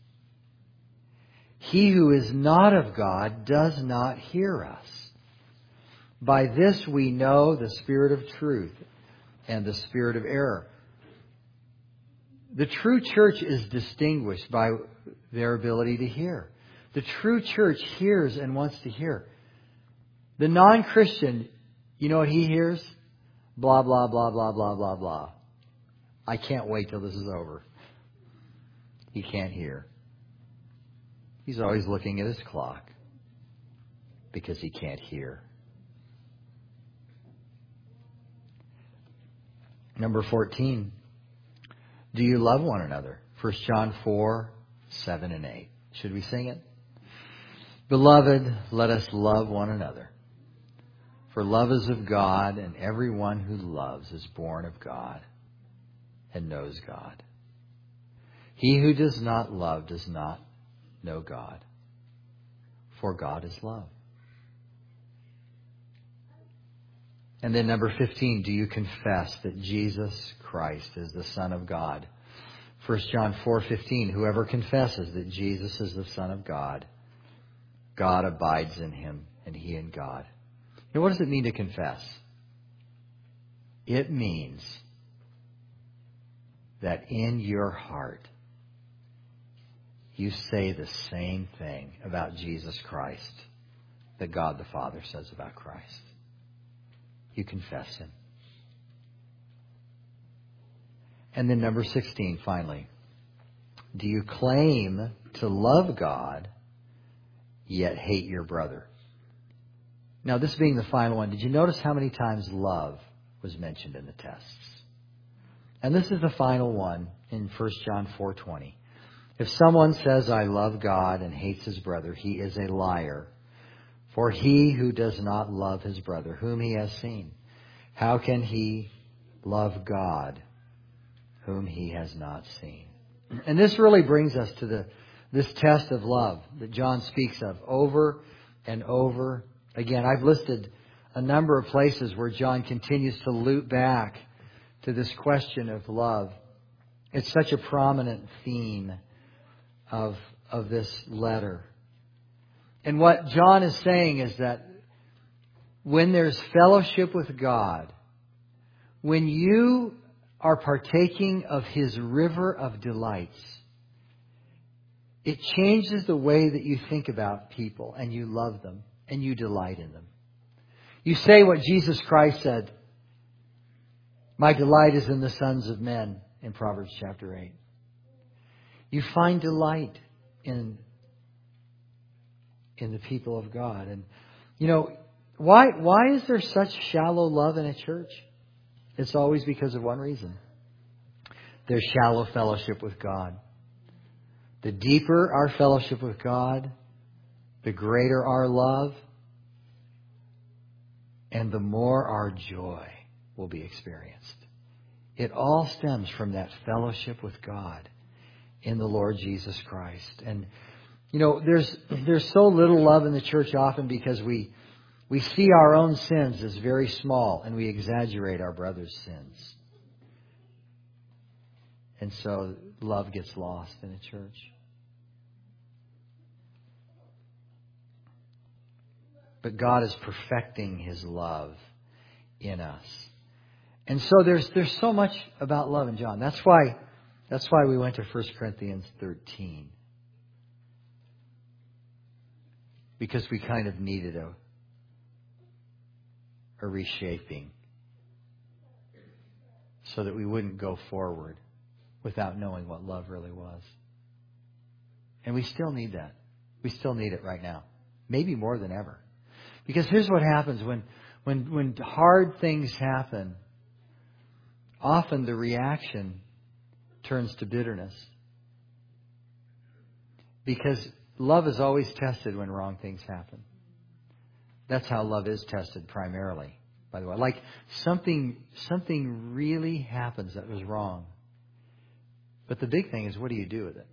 He who is not of God does not hear us. By this we know the spirit of truth and the spirit of error. The true church is distinguished by their ability to hear. The true church hears and wants to hear. The non-Christian, you know what he hears? Blah, blah, blah, blah, blah, blah, blah. I can't wait till this is over. He can't hear. He's always looking at his clock because he can't hear. Number fourteen. Do you love one another? First John four, seven and eight. Should we sing it? Beloved, let us love one another. For love is of God, and everyone who loves is born of God and knows God. He who does not love does not know God, for God is love. And then number fifteen, do you confess that Jesus Christ is the Son of God? First John four fifteen, whoever confesses that Jesus is the Son of God, God abides in him and he in God. Now, what does it mean to confess? It means that in your heart, you say the same thing about Jesus Christ that God the Father says about Christ. You confess him. And then number sixteen, finally. Do you claim to love God, yet hate your brother? Now, this being the final one, did you notice how many times love was mentioned in the tests? And this is the final one in First John four twenty. If someone says, I love God and hates his brother, he is a liar. For he who does not love his brother, whom he has seen, how can he love God, whom he has not seen? And this really brings us to the this test of love that John speaks of over and over again. I've listed a number of places where John continues to loop back to this question of love. It's such a prominent theme of, of this letter. And what John is saying is that when there's fellowship with God, when you are partaking of his river of delights, it changes the way that you think about people and you love them and you delight in them. You say what Jesus Christ said, my delight is in the sons of men, in Proverbs chapter eight. You find delight in, in the people of God. And, you know, why, why is there such shallow love in a church? It's always because of one reason. There's shallow fellowship with God. The deeper our fellowship with God, the greater our love, and the more our joy will be experienced. It all stems from that fellowship with God in the Lord Jesus Christ. And, you know, there's there's so little love in the church often because we we see our own sins as very small and we exaggerate our brother's sins. And so love gets lost in a church. But God is perfecting his love in us. And so there's there's so much about love in John. That's why that's why we went to First Corinthians thirteen. Because we kind of needed a, a reshaping so that we wouldn't go forward without knowing what love really was. And we still need that. We still need it right now. Maybe more than ever. Because here's what happens when, when, when hard things happen. Often the reaction turns to bitterness. Because love is always tested when wrong things happen. That's how love is tested primarily, by the way. Like something, something really happens that was wrong. But the big thing is, what do you do with it?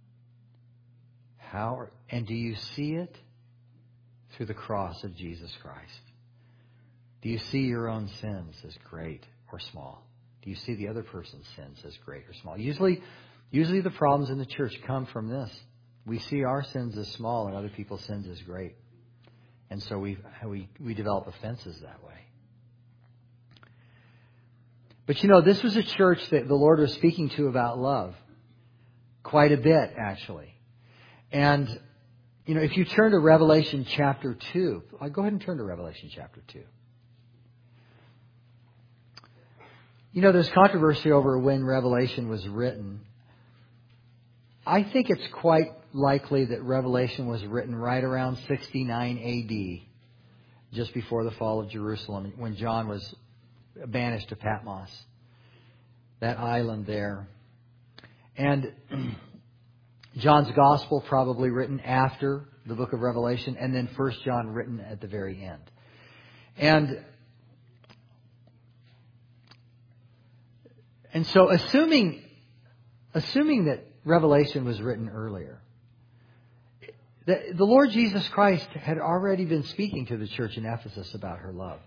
How, and do you see it through the cross of Jesus Christ? Do you see your own sins as great or small? Do you see the other person's sins as great or small? Usually, usually the problems in the church come from this. We see our sins as small and other people's sins as great. And so we we we develop offenses that way. But you know, this was a church that the Lord was speaking to about love. Quite a bit, actually. And, you know, if you turn to Revelation chapter two, I'll go ahead and turn to Revelation chapter two. You know, there's controversy over when Revelation was written. I think it's quite likely that Revelation was written right around sixty-nine A D, just before the fall of Jerusalem, when John was banished to Patmos, that island there. And John's Gospel probably written after the book of Revelation, and then First John written at the very end. And and so assuming assuming that Revelation was written earlier, the, the Lord Jesus Christ had already been speaking to the church in Ephesus about her love,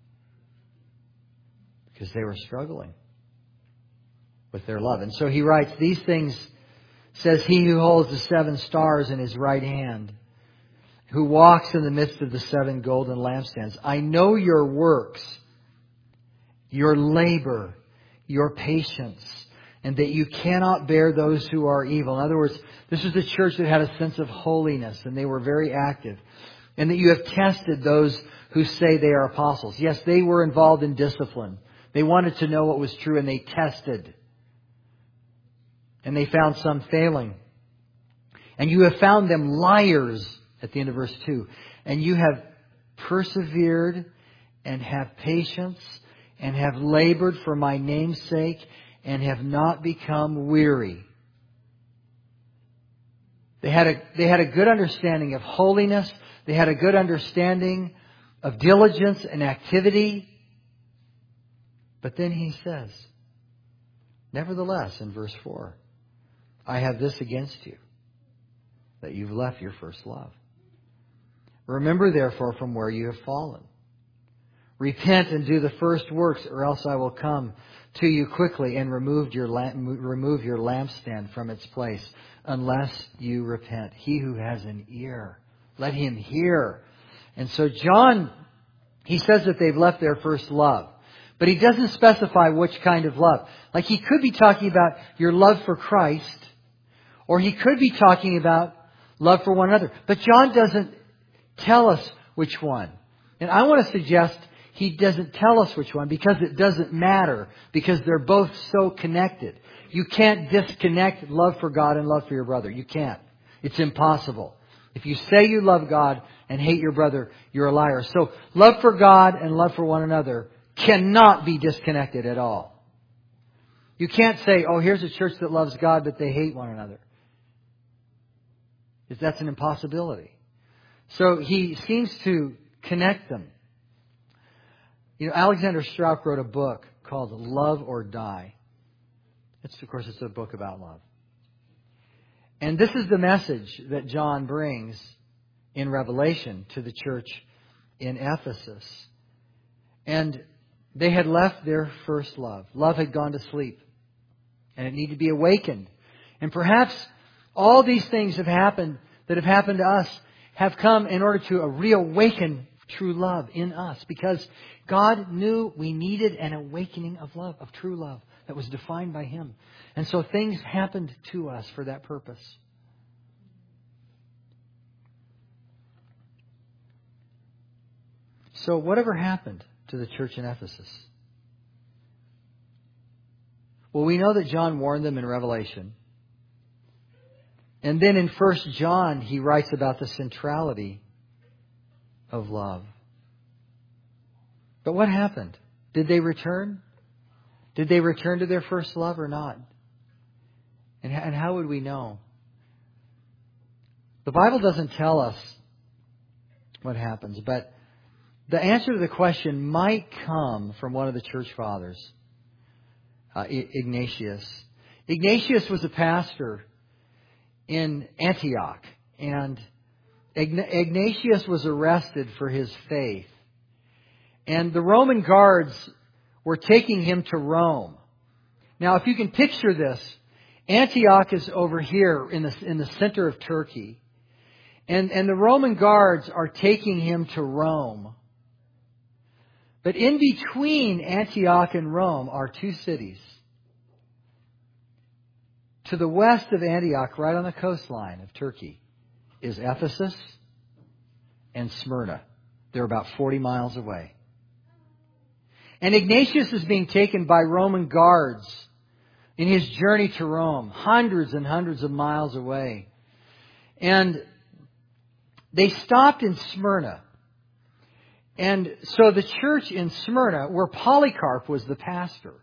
because they were struggling with their love. And so he writes, these things says he who holds the seven stars in his right hand, who walks in the midst of the seven golden lampstands. I know your works, your labor, your patience, and that you cannot bear those who are evil. In other words, this was a church that had a sense of holiness, and they were very active. And that you have tested those who say they are apostles. Yes, they were involved in discipline. They wanted to know what was true, and they tested. And they found some failing. And you have found them liars, at the end of verse two. And you have persevered and have patience and have labored for my name's sake and have not become weary. They had a, they had a good understanding of holiness. They had a good understanding of diligence and activity. But then he says, nevertheless, in verse four, I have this against you, that you've left your first love. Remember, therefore, from where you have fallen. Repent and do the first works, or else I will come to you quickly and remove your lamp, remove your lampstand from its place, unless you repent. He who has an ear, let him hear. And so John, he says that they've left their first love. But he doesn't specify which kind of love. Like, he could be talking about your love for Christ, or he could be talking about love for one another. But John doesn't tell us which one. And I want to suggest he doesn't tell us which one because it doesn't matter, because they're both so connected. You can't disconnect love for God and love for your brother. You can't. It's impossible. If you say you love God and hate your brother, you're a liar. So love for God and love for one another cannot be disconnected at all. You can't say, oh, here's a church that loves God, but they hate one another. Because that's an impossibility. So he seems to connect them. You know, Alexander Strauch wrote a book called Love or Die. It's, of course, it's a book about love. And this is the message that John brings in Revelation to the church in Ephesus. And they had left their first love. Love had gone to sleep. And it needed to be awakened. And perhaps all these things have happened that have happened to us have come in order to reawaken true love in us. Because God knew we needed an awakening of love, of true love, that was defined by Him. And so things happened to us for that purpose. So whatever happened to the church in Ephesus? Well, we know that John warned them in Revelation. And then in First John, he writes about the centrality of love. But what happened? Did they return? Did they return to their first love or not? And, and how would we know? The Bible doesn't tell us what happens, but the answer to the question might come from one of the church fathers, uh, Ignatius. Ignatius was a pastor in Antioch, and Ignatius was arrested for his faith. And the Roman guards were taking him to Rome. Now, if you can picture this, Antioch is over here in the in the center of Turkey. And, and the Roman guards are taking him to Rome. But in between Antioch and Rome are two cities. To the west of Antioch, right on the coastline of Turkey, is Ephesus and Smyrna. They're about forty miles away. And Ignatius is being taken by Roman guards in his journey to Rome, hundreds and hundreds of miles away. And they stopped in Smyrna. And so the church in Smyrna, where Polycarp was the pastor,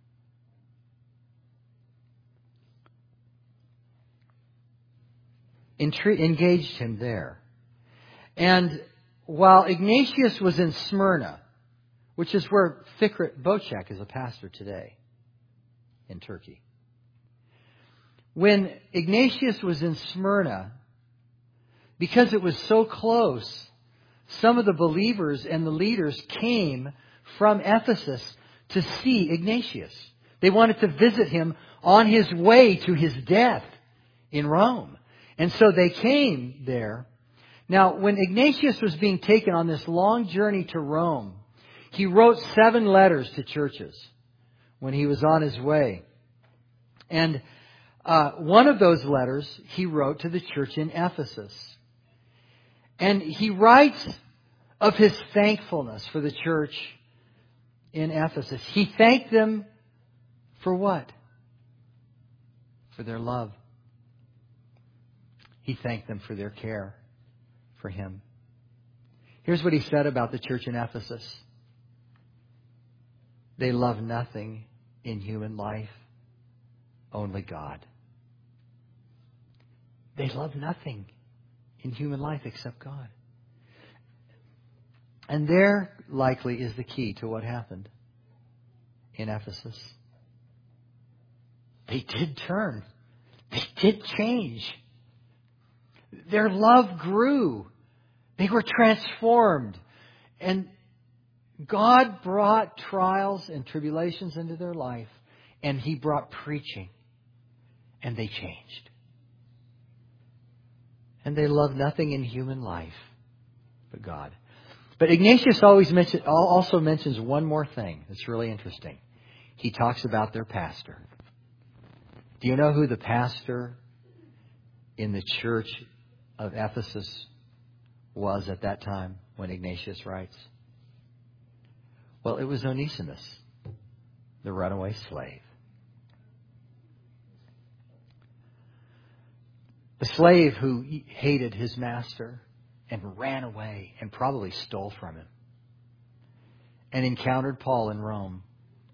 engaged him there. And while Ignatius was in Smyrna, which is where Fikret Bocek is a pastor today in Turkey. When Ignatius was in Smyrna, because it was so close, some of the believers and the leaders came from Ephesus to see Ignatius. They wanted to visit him on his way to his death in Rome. And so they came there. Now, when Ignatius was being taken on this long journey to Rome, he wrote seven letters to churches when he was on his way. And uh, one of those letters he wrote to the church in Ephesus. And he writes of his thankfulness for the church in Ephesus. He thanked them for what? For their love. He thanked them for their care for him. Here's what he said about the church in Ephesus. They love nothing in human life, only God. They love nothing in human life except God. And there likely is the key to what happened in Ephesus. They did turn. They did change. Their love grew. They were transformed. And God brought trials and tribulations into their life, and He brought preaching, and they changed. And they loved nothing in human life but God. But Ignatius always mention, also mentions one more thing that's really interesting. He talks about their pastor. Do you know who the pastor in the church of Ephesus was at that time when Ignatius writes? Well, it was Onesimus, the runaway slave. The slave who hated his master and ran away and probably stole from him and encountered Paul in Rome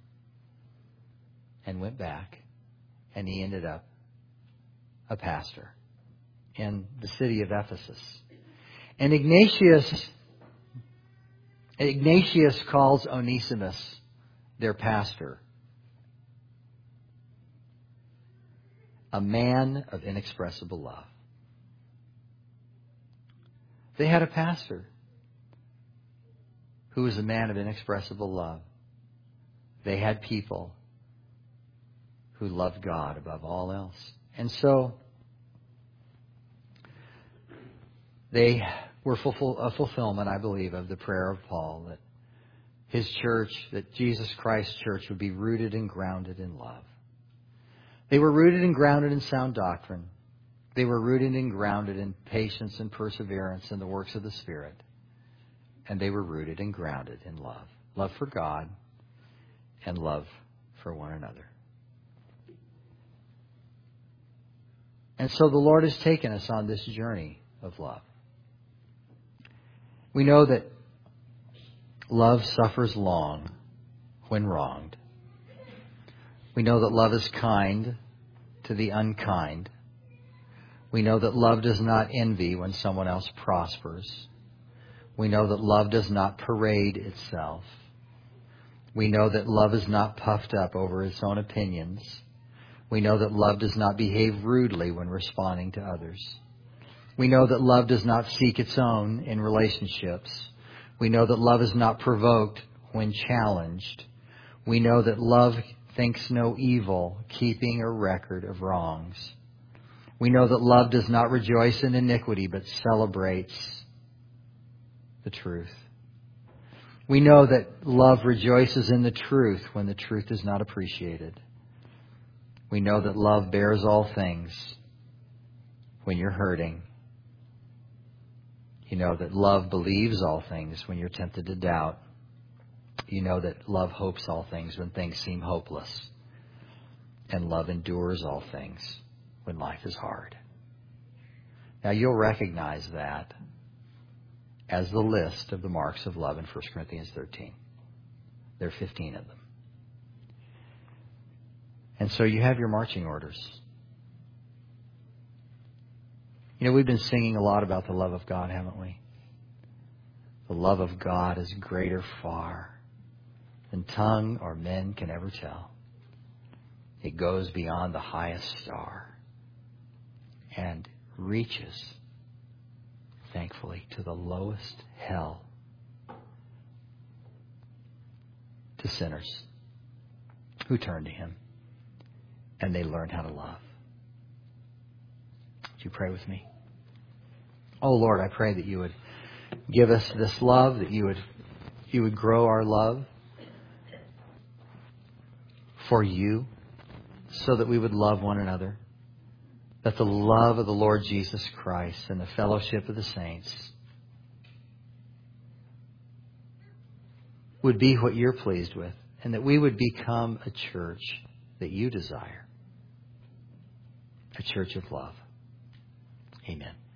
and went back, and he ended up a pastor in the city of Ephesus. And Ignatius Ignatius calls Onesimus their pastor, a man of inexpressible love. They had a pastor who was a man of inexpressible love. They had people who loved God above all else. And so they were fulfill, a fulfillment, I believe, of the prayer of Paul, that his church, that Jesus Christ's church, would be rooted and grounded in love. They were rooted and grounded in sound doctrine. They were rooted and grounded in patience and perseverance in the works of the Spirit. And they were rooted and grounded in love. Love for God and love for one another. And so the Lord has taken us on this journey of love. We know that love suffers long when wronged. We know that love is kind to the unkind. We know that love does not envy when someone else prospers. We know that love does not parade itself. We know that love is not puffed up over its own opinions. We know that love does not behave rudely when responding to others. We know that love does not seek its own in relationships. We know that love is not provoked when challenged. We know that love thinks no evil, keeping a record of wrongs. We know that love does not rejoice in iniquity, but celebrates the truth. We know that love rejoices in the truth when the truth is not appreciated. We know that love bears all things when you're hurting You know that love believes all things when you're tempted to doubt. You know that love hopes all things when things seem hopeless. And love endures all things when life is hard. Now you'll recognize that as the list of the marks of love in First Corinthians thirteen. There are fifteen of them. And so you have your marching orders. You know, we've been singing a lot about the love of God, haven't we? The love of God is greater far than tongue or men can ever tell. It goes beyond the highest star and reaches, thankfully, to the lowest hell, to sinners who turn to Him and they learn how to love. Would you pray with me? Oh Lord, I pray that you would give us this love, that you would you would grow our love for you, so that we would love one another. That the love of the Lord Jesus Christ and the fellowship of the saints would be what you're pleased with, and that we would become a church that you desire. A church of love. Amen.